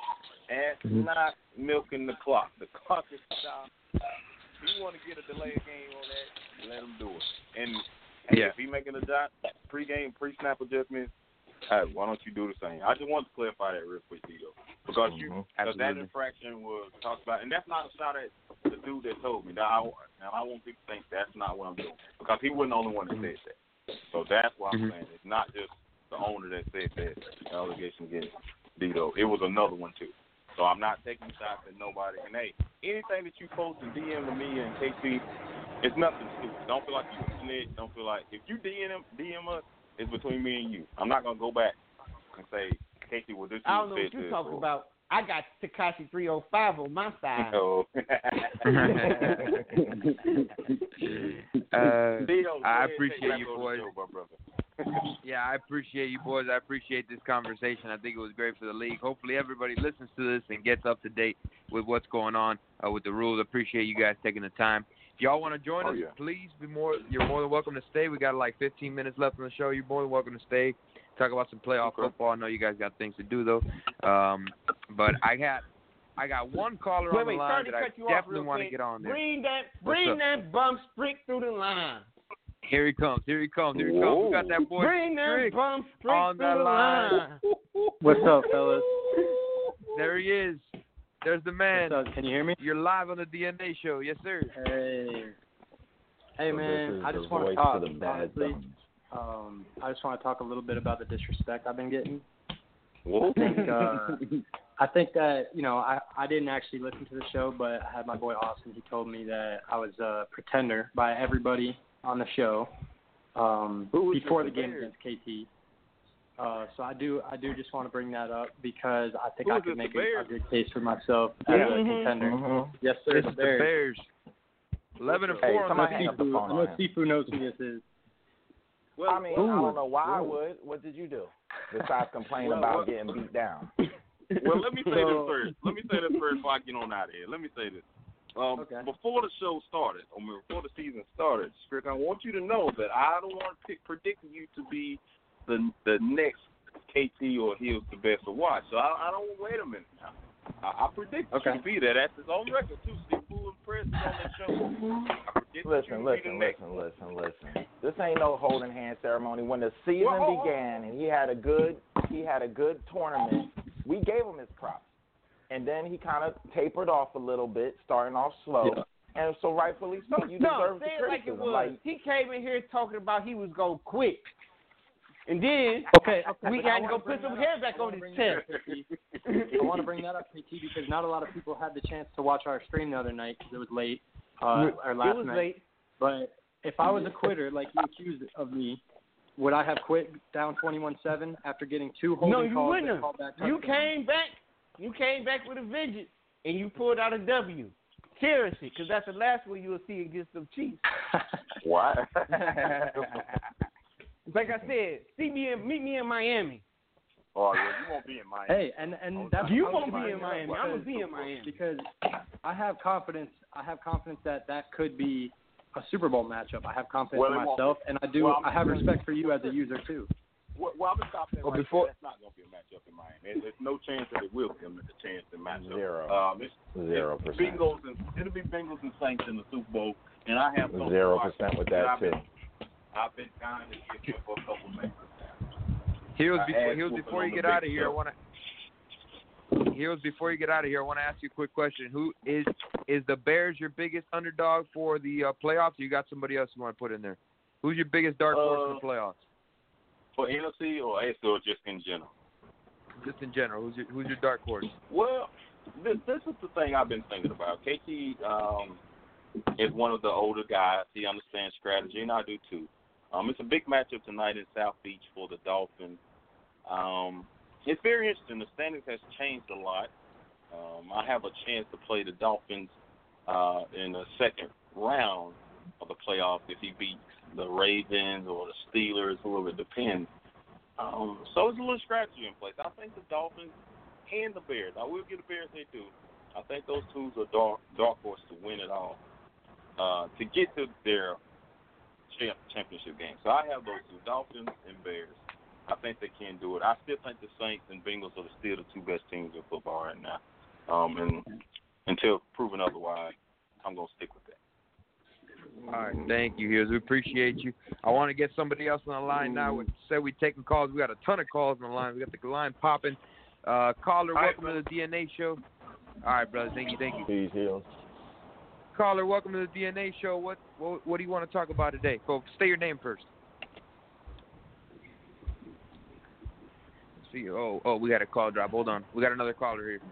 and Mm-hmm. not milking the clock. The clock is stopped. If you want to get a delayed game on that, let him do it. And hey, Yeah. if he making a dot, pre-game, pre-snap adjustments, hey, why don't you do the same? I just want to clarify that real quick, Dito, because you, Mhm. because that Absolutely. infraction was talked about, and that's not a shot at the dude that told me. Now, I, now I want people to think that's not what I'm doing, because he wasn't the only one that said that. So that's why I'm Mhm. saying it's not just the owner that said that the allegation against Dito. It was another one too. So I'm not taking shots at nobody. And hey, anything that you post and D M to me and K C, it's nothing stupid. Don't feel like you a snitch. Don't feel like if you D M D M us, it's between me and you. I'm not gonna go back and say, K C, well this I don't know dude what said you're this. talking or- about. I got Tekashi three oh five on my side. No. uh, Dito, go I ahead, appreciate take back you, over the boys. show, my brother. Yeah, I appreciate you, boys. I appreciate this conversation. I think it was great for the league. Hopefully, everybody listens to this and gets up to date with what's going on uh, with the rules. I appreciate you guys taking the time. If y'all want to join Oh, us, yeah. please be more. You're more than welcome to stay. We got like fifteen minutes left on the show. You're more than welcome to stay. Talk about some playoff Okay. football. I know you guys got things to do though. Um, but I got, I got one caller Wait, on the wait, line sorry to that I cut you off definitely real want to quick. get on there. Bring that, What's bring up? that bum streak through the line. Here he comes. Here he comes. Here he comes. We got that boy Bring that Strick bum streak on through the the line. line. What's up, fellas? There he is. There's the man. What's up? Can you hear me? You're live on the D N A show. Yes, sir. Hey. Hey, So man. this is I the just want to voice talk. to the bad honestly. thumbs. Um, I just want to talk a little bit about the disrespect I've been getting. Whoa. I think, uh, I think that, you know, I, I didn't actually listen to the show, but I had my boy Austin. He told me that I was a pretender by everybody on the show um, Who was before the the game pretender? against K T. Uh, so I do I do just want to bring that up because I think Who I is could it, make the a, a Bears? good case for myself as Yeah. a contender. Mhm. Yes, sir. This the is the Bears. Bears. Eleven and Hey, four on somebody the hang season. up the Sifu, phone I know on him. Sifu knows who this is. Well, I mean, well, I don't know why I would. What did you do besides complain Well, about well- getting beat down? well, let me say this So- first. Let me say this first before I get on out of here. Let me say this. Um, Okay. Before the show started, I mean, before the season started, Strick, I want you to know that I don't want to predict you to be the the next K T or Hills the best to watch. So I, I don't. Wait a minute now. I, I predict Okay. you to be there. That's his own record too. Sifu and Prince is on that show. I predict Listen, you listen, to be the next listen, listen, listen. This ain't no holding hand ceremony. When the season Well, hold- began and he had a good, he had a good tournament, we gave him his props, and then he kind of tapered off a little bit, starting off slow, Yeah. and so rightfully so. You No, deserve the say it like it criticism. was. Like, He came in here talking about he was going to quit. And then Okay, okay. we but got I to wanna go bring put some that hair up. back I on wanna his bring that chest. up, K T. I want to bring that up, K T, because not a lot of people had the chance to watch our stream the other night because it was late, uh, or last it was night. late. But if I was a quitter, like you accused of me, would I have quit down twenty-one seven after getting two holding No, you calls wouldn't and have. called back You touchdowns? came back. You came back with a vengeance, and you pulled out a W. Seriously, because that's the last one you'll see against the Chiefs. Why? Like I said, see me in, meet me in Miami. Oh yeah, you won't be in Miami. Hey, and and that's You I was won't be bringing in it up Miami. I'm gonna because- be in Miami. because I have confidence. I have confidence that that could be a Super Bowl matchup. I have confidence Well, in it won't myself, be. and I do. Well, I'm I have just- respect for you as a user too. Well, well I'm gonna stop that Well, right before- there. That's not gonna be a matchup in Miami. There's, there's no chance that it will be a chance in matchup. Zero. Um, it's, Zero it's percent. Bengals and it'll be Bengals and Saints in the Super Bowl, and I have something Zero to watch. percent with And that I've too. been, I've been dying to get here for a couple of minutes. Heels, I before, asked Heels, whooping before on you the get out of big here, I show. want to. Heels, before you get out of here, I want to ask you a quick question. Who is is the Bears your biggest underdog for the uh, playoffs? Or you got somebody else you want to put in there? Who's your biggest dark horse in Uh, the playoffs? For N F C or A F C or just in general? Just in general, who's your who's your dark horse? Well, this, this is the thing I've been thinking about. K T um, is one of the older guys. He understands strategy, and I do too. Um, it's a big matchup tonight in South Beach for the Dolphins. Um, it's very interesting. The standings has changed a lot. Um, I have a chance to play the Dolphins uh, in the second round of the playoffs if he beats the Ravens or the Steelers, whoever it depends. Um, so it's a little strategy in place. I think the Dolphins and the Bears, I will give the Bears they do. I think those two are dark, dark horse to win it all, uh, to get to their champ, championship game. So I have those two, Dolphins and Bears. I think they can do it. I still think the Saints and Bengals are still the two best teams in football right now. Um, and until proven otherwise, I'm going to stick with that. All right, thank you, Heels. We appreciate you. I want to get somebody else on the line now. We said we taking calls. We got a ton of calls on the line. We got the line popping. Uh, caller, All right, welcome to the D N A show. All right, brother. Thank you, thank you. Peace, Heels. Caller, welcome to the D N A show. What what, what do you want to talk about today? Folks, say your name first. See, oh, oh, we got a call drop. Hold on. We got another caller here.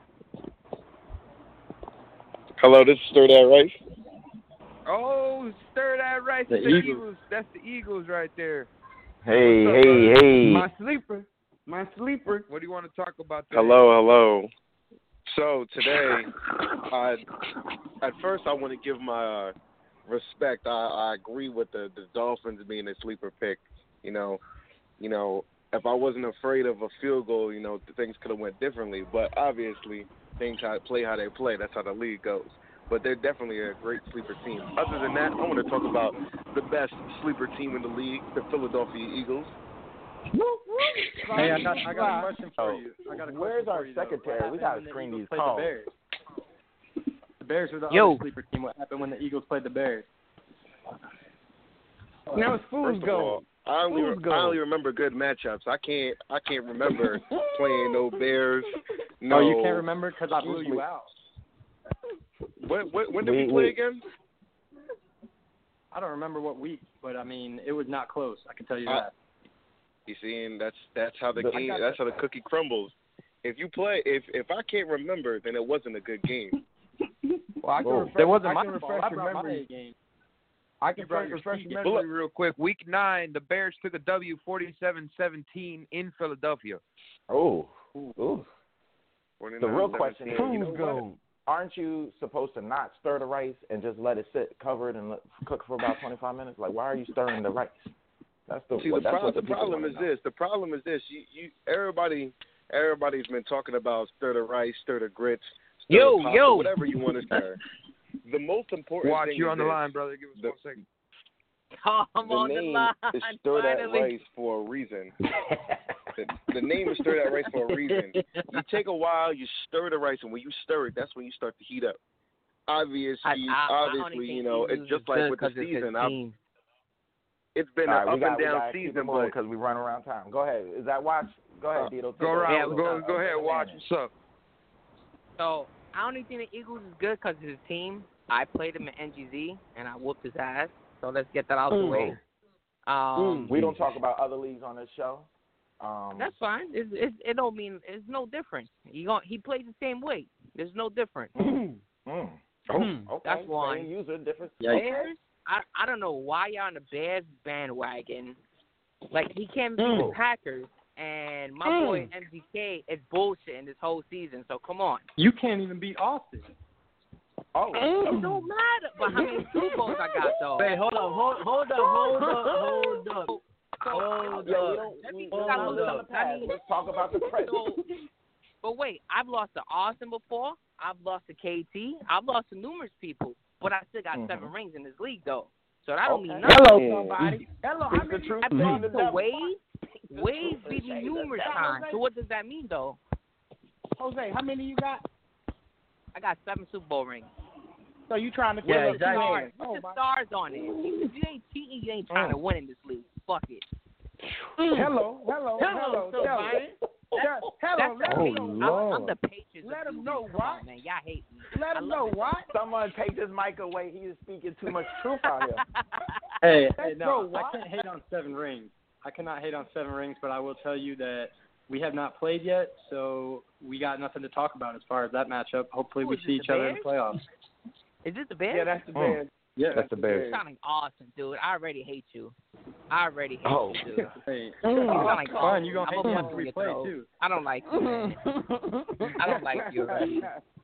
Hello, this is Stir That Rice. Oh, stir that rice. The That's the Eagles. Eagles. That's the Eagles right there. Hey, What's up, hey, brother? hey. My sleeper. My sleeper. What do you want to talk about today? Hello, hello. So today, I at first I want to give my uh, respect. I, I agree with the, the Dolphins being a sleeper pick. You know, you know, if I wasn't afraid of a field goal, you know, things could have went differently. But obviously, things how play how they play. That's how the league goes. But they're definitely a great sleeper team. Other than that, I want to talk about the best sleeper team in the league, the Philadelphia Eagles. Hey, I got I got a question for you. I got a question Where's for our you, though. secretary? What We happened gotta when the screen Eagles these played calls. The Bears. The Bears were the Yo. other sleeper team. What happened when the Eagles played the Bears? Now it's fool's First of all, gold. I only Who's I gold? only remember good matchups. I can't I can't remember playing no Bears. No, Oh, you can't remember because I blew Excuse you me. out. What, what, when did We- we play we- again? I don't remember what week, but I mean it was not close. I can tell you Uh, that. You see, and that's that's how the The- game. That's how the cookie crumbles. If you play, if if I can't remember, then it wasn't a good game. Well, I can Whoa. refresh, There wasn't I my can fault. refresh I your brought my memory. A game. I can You brought refresh, your refresh speed your game. memory real quick. Week nine, the Bears took a W forty-seven seventeen in Philadelphia. Oh, ooh. The real question is, seventeen. you know Fool's what? gold. Aren't you supposed to not stir the rice and just let it sit covered and let, cook for about twenty-five minutes? Like, why are you stirring the rice? That's the See, what, the, that's pro- what the people problem wanna is know. this. The problem is this. You, you, everybody, everybody's been talking about stir the rice, stir the grits, stir Yo, the pasta, yo. whatever you want to stir. The most important Watch, thing you is on the this. line, brother. Give us The- one second. I'm the on name the line. is stir that finally. rice for a reason. The, the name is Stir That Rice for a reason. You take a while, you stir the rice, and when you stir it, that's when you start to heat up. Obviously, I, I, obviously, I you know, it's just like with the season. I've, it's been right, an up got, and down season, but because we run around time. Go ahead. Is that watch? Go ahead, Dito. Go around. Yeah, go go ahead. Watch. What's up? So I only think the Eagles is good because it's his team. I played him in N G Z and I whooped his ass. So let's get that out of the way. Um, we don't talk about other leagues on this show. Um, that's fine. It's, it's, it don't mean it's no different. He gon' he plays the same way. There's no difference. mm. Oh, okay. That's one. Same user, different. Bears, I I don't know why y'all on the Bears bandwagon. Like he can't beat the Packers, and my Mm. boy M G K is bullshitting this whole season. So come on. You can't even beat Austin. Oh, it don't matter. But how many Super Bowls I got though? Wait, hold up, hold, hold up, hold up, hold up. Hold yeah, we up. don't, Let we, me we stop don't with live in the- the past. I mean- Let's talk about the present. So, but wait, I've lost to Austin before. I've lost to K T. I've lost to numerous people. But I still got Mhm. seven rings in this league though. So that don't Okay. mean nothing. Hello, somebody. Hello, how Speak the many? truth. I Mm. played to Wade. Wade beat me numerous times. So what does that mean though? Jose, how many you got? I got seven Super Bowl rings. So you trying to Yeah, fill up exactly. two Stars. hands. Put Oh, the my- stars on it. If you ain't cheating, you ain't trying to win in this league. Fuck it. Hello, hello, hello, Hello, hello. Brian. Hello, That's let the them Patriots. know. I'm, I'm the Patriots. Let of 'em you. know Come why. on, man. Y'all hate me. Let I them love know it. why. Someone take this mic away. He is speaking too much truth out here. Hey, hey, Let's no, go, I what? can't hate on seven rings. I cannot hate on seven rings, but I will tell you that we have not played yet, so we got nothing to talk about as far as that matchup. Hopefully, Who we is see it, each the other in the Bears? playoffs. Is this the Bears? Yeah, that's the Mm. best. Yeah, That's the Bears. You sound like Austin, dude. I already hate you. I already hate Oh. you, dude. Hey, You sound like fine. Austin. You gonna I'm hate a me bust after in we your play throat. too. I don't like you, man. I don't like you already.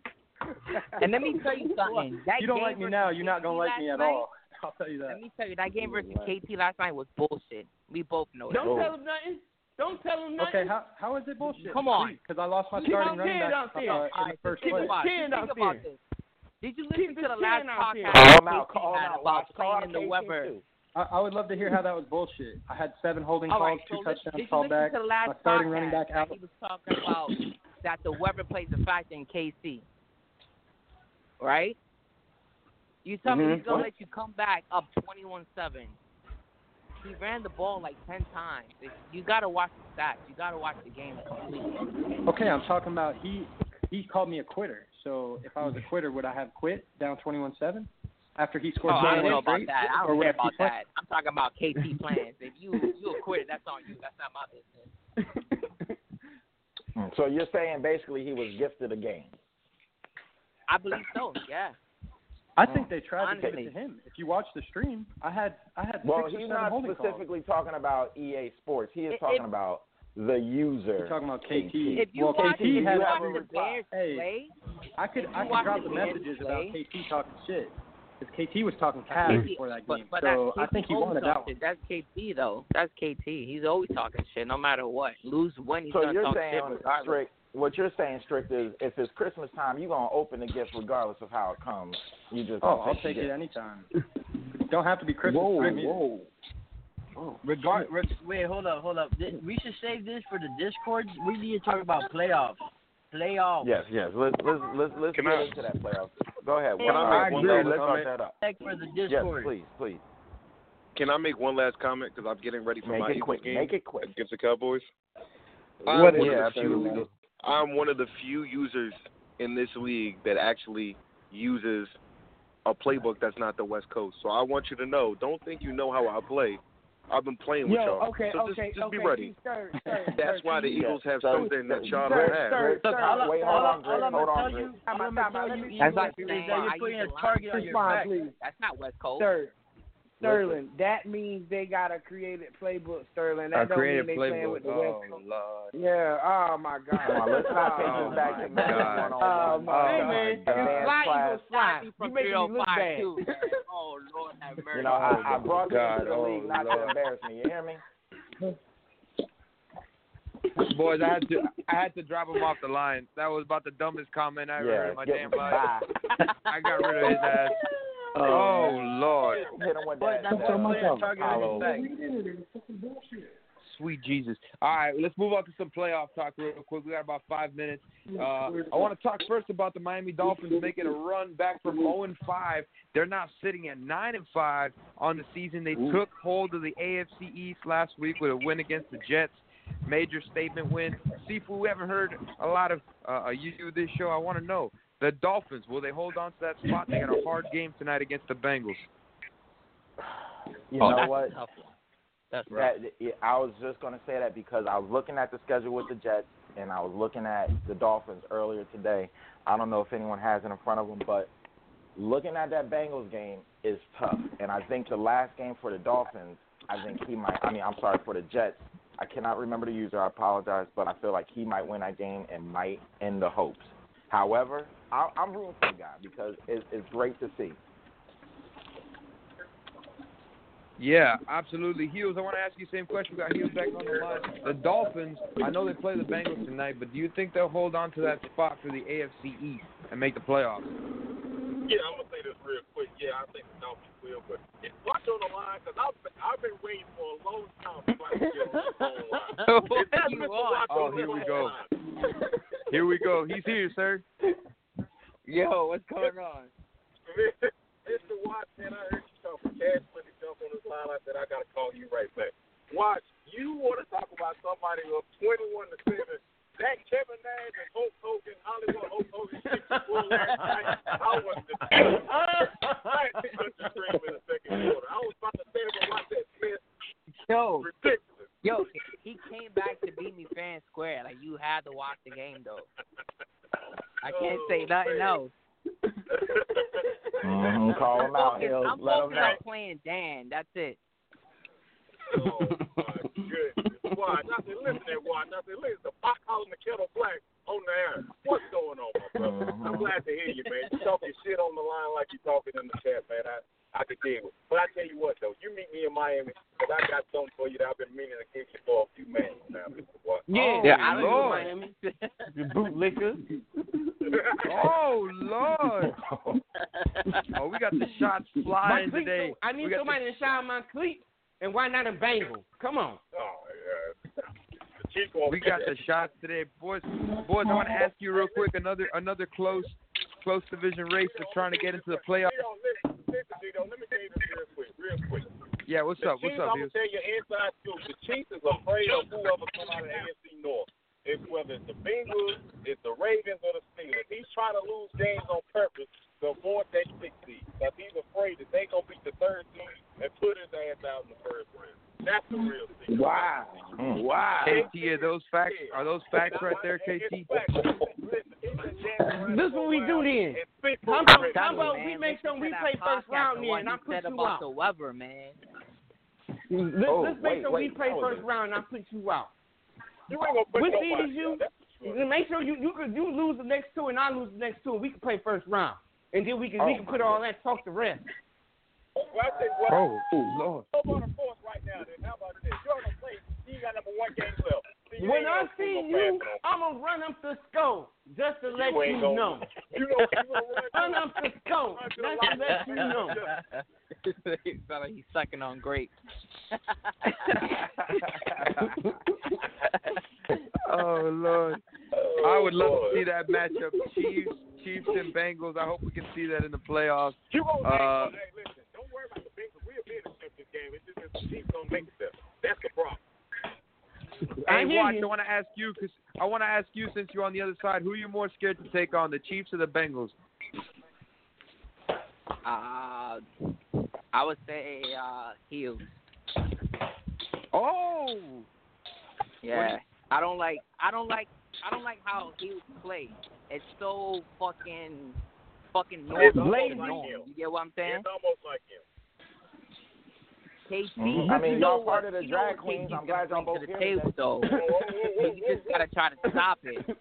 And let me tell you something. That You don't game like me versus now. You're not K T gonna like me last at night, all. I'll tell you that. Let me tell you, that game versus K T last night was bullshit. We both know that. Don't tell him nothing. Don't tell him nothing. Okay, how how is it bullshit? Come on. Because I lost my Keep starting on running saying back out uh, there. in All the right, first think place. about, Stand think out about there. this. Did you Keep listen to the the last chin out there. podcast Call him K T out. Call him had out. about Watch. Call playing out in the K T Weber? too. I, I would love to hear how that was bullshit. I had seven holding All calls, right, two so listen, touchdowns did you called listen back. to the last My starting podcast running back out. that he was talking about that the Weber plays a factor in K C, right? You tell me Mhm. he's gonna let you come back up twenty-one seven. He ran the ball like ten times. It- You gotta watch the stats. You gotta watch the game completely. Okay, I'm talking about he he called me a quitter. So if I was a quitter, would I have quit down twenty-one seven after he Oh, scored I don't twenty-one know about straight? that. I Or don't would care keep about playing? that. I'm talking about K T plans. If you you a quitter, that's on you. That's not my business. So you're saying basically he was gifted a game. I believe so. Yeah. I think they tried to give Honestly. it to him. If you watch the stream, I had I had Well, six or he's seven not holding calls. specifically talking about E A Sports. He is It- talking it- about the user. You're talking about K T. If you well, watch, K T if you had watch every the reply. Bears Hey, play, I could if I you could watch drop the the Bears messages play- about K T talking shit. Because K T was talking K cash T before that but, game. but so that's I think he K T wanted always that one. talks. That's K T though. That's K T. He's always talking shit, no matter what. Lose, win, he's So gonna you're talk saying, shit regardless. Strict, what you're saying, Strict, is if it's Christmas time, you're going to open the gift regardless of how it comes. You just Oh, gonna I'll take the it gift. anytime. Don't have to be Christmas Whoa, time either. whoa. Oh, Regard, re- wait, hold up, hold up. Th- We should save this for the Discord. We need to talk about playoffs. Playoffs. Yes, yes. Let's let's let's let's Can get I- into that playoff. Go ahead. Can I One- make one one last last start comment? that up. Check for the Yes, Discord. please, please. Can I make one last comment because I'm getting ready for Make my it Eagles quick. game Make it quick. against the Cowboys? What I'm is one it? of the absolutely. few. I'm one of the few users in this league that actually uses a playbook that's not the West Coast. So I want you to know, don't think you know how I play. I've been playing with Yo, y'all. okay, so just, okay, just okay. be ready. Sir, sir, That's sir, why the see, Eagles have Sir, something that y'all sir, don't sir, have. sir, Look, sir, all, I- Wait, all, hold I- on, Drake, all I'm hold gonna on, tell Drake. you, Time all out, I'm time gonna out. tell Let you, me- That's Eagles, not is the that same. you're I putting a use the target on your Respond, back. please. That's not West Coast. Sir, Sterling, that means they got a created playbook, Sterling. That I don't created mean they playing playbook. with the Oh West Coast. Lord. Yeah, oh my God. Come on, let's not take oh, this back my to God. Madden Oh, one-on-one. my Hey, God. man, You Advanced fly, class. Eagles fly. Me You from making me look three oh five bad. too, man. Oh Lord have mercy. You know, I, I brought you God, into the oh, league not to Lord. embarrass me. You hear me? Boys, I had to I had to drop him off the line. That was about the dumbest comment I ever heard Yeah. in my Get, damn life. bye. I got rid of his ass. Oh Lord. Hit him with But that. that's that what I'm uh, putting a target on hollow. his back. sweet Jesus. All right, let's move on to some playoff talk real quick. We got about five minutes. Uh, I want to talk first about the Miami Dolphins making a run back from oh and five. They're now sitting at nine and five on the season. They Ooh. took hold of the A F C East last week with a win against the Jets. Major statement win. Sifu, we haven't heard a lot of uh, you do this show. I want to know, the Dolphins, will they hold on to that spot? They got a hard game tonight against the Bengals. You oh, know that's what? A tough one. That's right. That, yeah, I was just going to say that because I was looking at the schedule with the Jets and I was looking at the Dolphins earlier today. I don't know if anyone has it in front of them, but looking at that Bengals game is tough. And I think the last game for the Dolphins, I think he might, I mean, I'm sorry, for the Jets, I cannot remember the user, I apologize, but I feel like he might win that game and might end the hopes. However, I, I'm rooting for the guy because it's, it's great to see. Yeah, absolutely. Heels, I want to ask you the same question. We got Heels back on the line. The Dolphins, I know they play the Bengals tonight, but do you think they'll hold on to that spot for the A F C East and make the playoffs? Yeah, I'm going to say this real quick. Yeah, I think the Dolphins will, but it's watch on the line because I've been, I've been waiting for a long time to get on the phone line. you are. Oh, here we go. Here we go. He's here, sir. Yo, what's going on? Mister Watts, man, I heard you talk for Cash when he jumped on this line. I said, I got to call you right back. Watch, you want to talk about somebody who up twenty-one to seven. That Kevin Nash and Hulk Hogan, Hollywood Hulk Hogan, sixty-four last night. I was the I didn't scream in the second quarter. I was about to stand up and watch that Smith. Yo, ridiculous. Yo, he came back to beat me fair and square. Like, you had to watch the game, though. I can't oh, say nothing man. else. Mm-hmm. Call him out, Hill. I'm Let him focused know. on playing Dan. That's it. Oh, my goodness. Watch. I said, listen there, Watch. I said, listen, the pot calling the kettle black on the air. What's going on, my brother? Mm-hmm. I'm glad to hear you, man. You talking shit on the line like you talking in the chat, man. I, I could dig it. But I tell you what, though, you meet me in Miami, because I got something for you that I've been meaning to get you for a few minutes now, Mister Watts. Yeah, oh, yeah, I live in Lord. Miami. The bootlicker. Oh, Lord. Oh, we got the shots flying cleat, today. I need we got somebody the... to shine my cleat, and why not a Bengal? Come on. Oh, yeah. We got the shots today, boys. Boys, I want to ask you real quick another another close close division race of trying to get into the playoffs. Listen, listen, Dito, let me tell you this real quick, real quick. Yeah, what's the up? What's Chiefs, up, I'm Hughes? gonna tell you inside scoop. The Chiefs is afraid of whoever come out of the A F C North. It's whether it's the Bengals, it's the Ravens, or the Steelers. He's trying to lose games on purpose to avoid that sixth seed. Because he's afraid that they gonna beat the third seed and put his ass out in the first round. That's the real thing. Wow. Mm. Wow. K T, are those facts? Are those facts right there, K T? This is what we do then. How about, how about we make sure we play first round then, and I put you about out. the weather, man. Let's, Oh, let's make wait, sure wait, we play hold first it. round, and I put you out. You ain't gonna put What nobody seed is you? out. That's what you Make sure you you could you lose the next two, and I lose the next two, and we can play first round, and then we can Oh, we can put all that talk the rest. Well, I tell you what, Oh, Lord. go on the force right now. Then how about this? You're on the play. You got number one game left. So you When ain't I gonna see no you, pass I'm gonna run up the score just to let You you, ain't gonna- know. You know, you gonna run. Run up the score just to let you know. He felt like he's sucking on grapes. Oh, Lord. Oh, I would love Lord. to see that matchup, Chiefs, Chiefs and Bengals. I hope we can see that in the playoffs. You gonna Uh, hey, listen, don't worry about the Bengals. We'll be in the championship game. It's just that the Chiefs gonna make it there. That's the problem. I Hey, hear Watch, you. I want to ask you, because I want to ask you, since you're on the other side, who are you more scared to take on, the Chiefs or the Bengals? Uh, I would say uh, Heels. Oh, Yeah, I don't like. I don't like. I don't like how Heels play. It's so fucking, fucking It's normal. almost to like norm. him. You get what I'm saying? It's almost like him. K C, Mhm. I mean, you y'all know part what- of the you know drag what queens. K C's I'm glad y'all gonna bring both to the here table, today. though. Whoa, whoa, whoa, whoa, You just gotta try to stop it. whoa,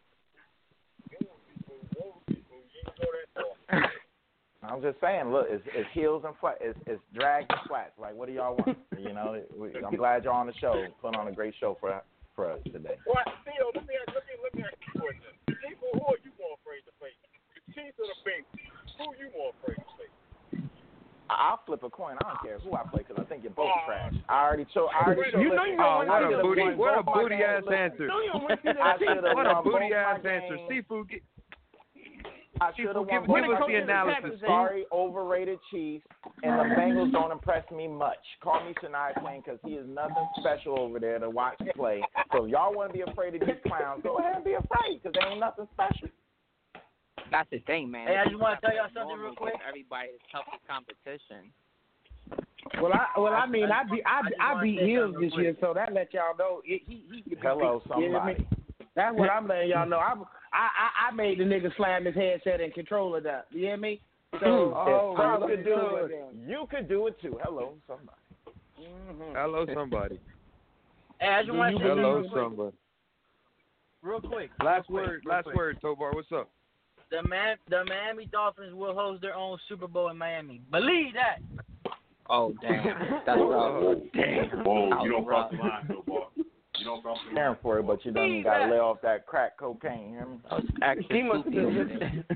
whoa, you ain't go that far. I'm just saying, look, it's, it's heels and flat. It's, it's drags and flats. Like, what do y'all want? You know, we, I'm glad y'all on the show, putting on a great show for for us today. Well, Theo, let me ask, let me let me ask you a question. People, who are you more afraid to face? The Chiefs or the Bengals? Who are you more afraid to face? I'll flip flip a coin. I don't care who I play because I think you're both trash. I already showed. I already showed. You know you Oh, don't what want a to booty! win What a both my booty ass games. answer! No, you don't want to see I that. should've What a won booty both ass my answer! games. Seafood, get, I should have Seafood, give, won. give both us my the games. analysis. Sorry, overrated Chiefs, and the Bengals don't impress me much. Call me Shania Twain because he is nothing special over there to watch play. So if y'all want to be afraid of these clowns, go ahead and be afraid because they ain't nothing special. That's the thing, man. Hey, I just want to tell y'all something real quick. Everybody's toughest competition. Well, I well, I mean, I beat I, I just I wanna beat say Hills something this real year, so that let y'all know it, he he could be Hello, beat. You hear me? somebody. That's what I'm letting y'all know. I I I, I made the nigga slam his headset and controller down. You hear me? So oh, oh, you could do so, it. You could do it too. Hello, somebody. Mm-hmm. Hello, somebody. Hey, I just want to say something Hello, real quick. somebody. Real quick. Last real quick, word. real Last quick. word. Tobar, what's up? The Man, the Miami Dolphins will host their own Super Bowl in Miami. Believe that. Oh damn, that's rough. Damn. Whoa, you don't cross the line, though, boy. You don't cross the line. Caring for it, but you don't even got to lay off that crack cocaine. You hear me? Actually, He must have been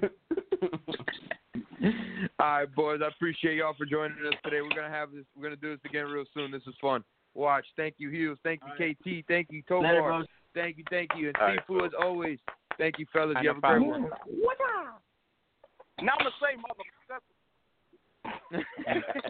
All right, boys. I appreciate y'all for joining us today. We're gonna have this. We're gonna do this again real soon. This was fun. Watch. Thank you, Hughes. Thank you, K T. Thank you, Later, Tobar. bros. Thank you, thank you, and All right, Seafood as always. Thank you, fellas. I You know have a great problem. one. Now I'm gonna say, motherfucker.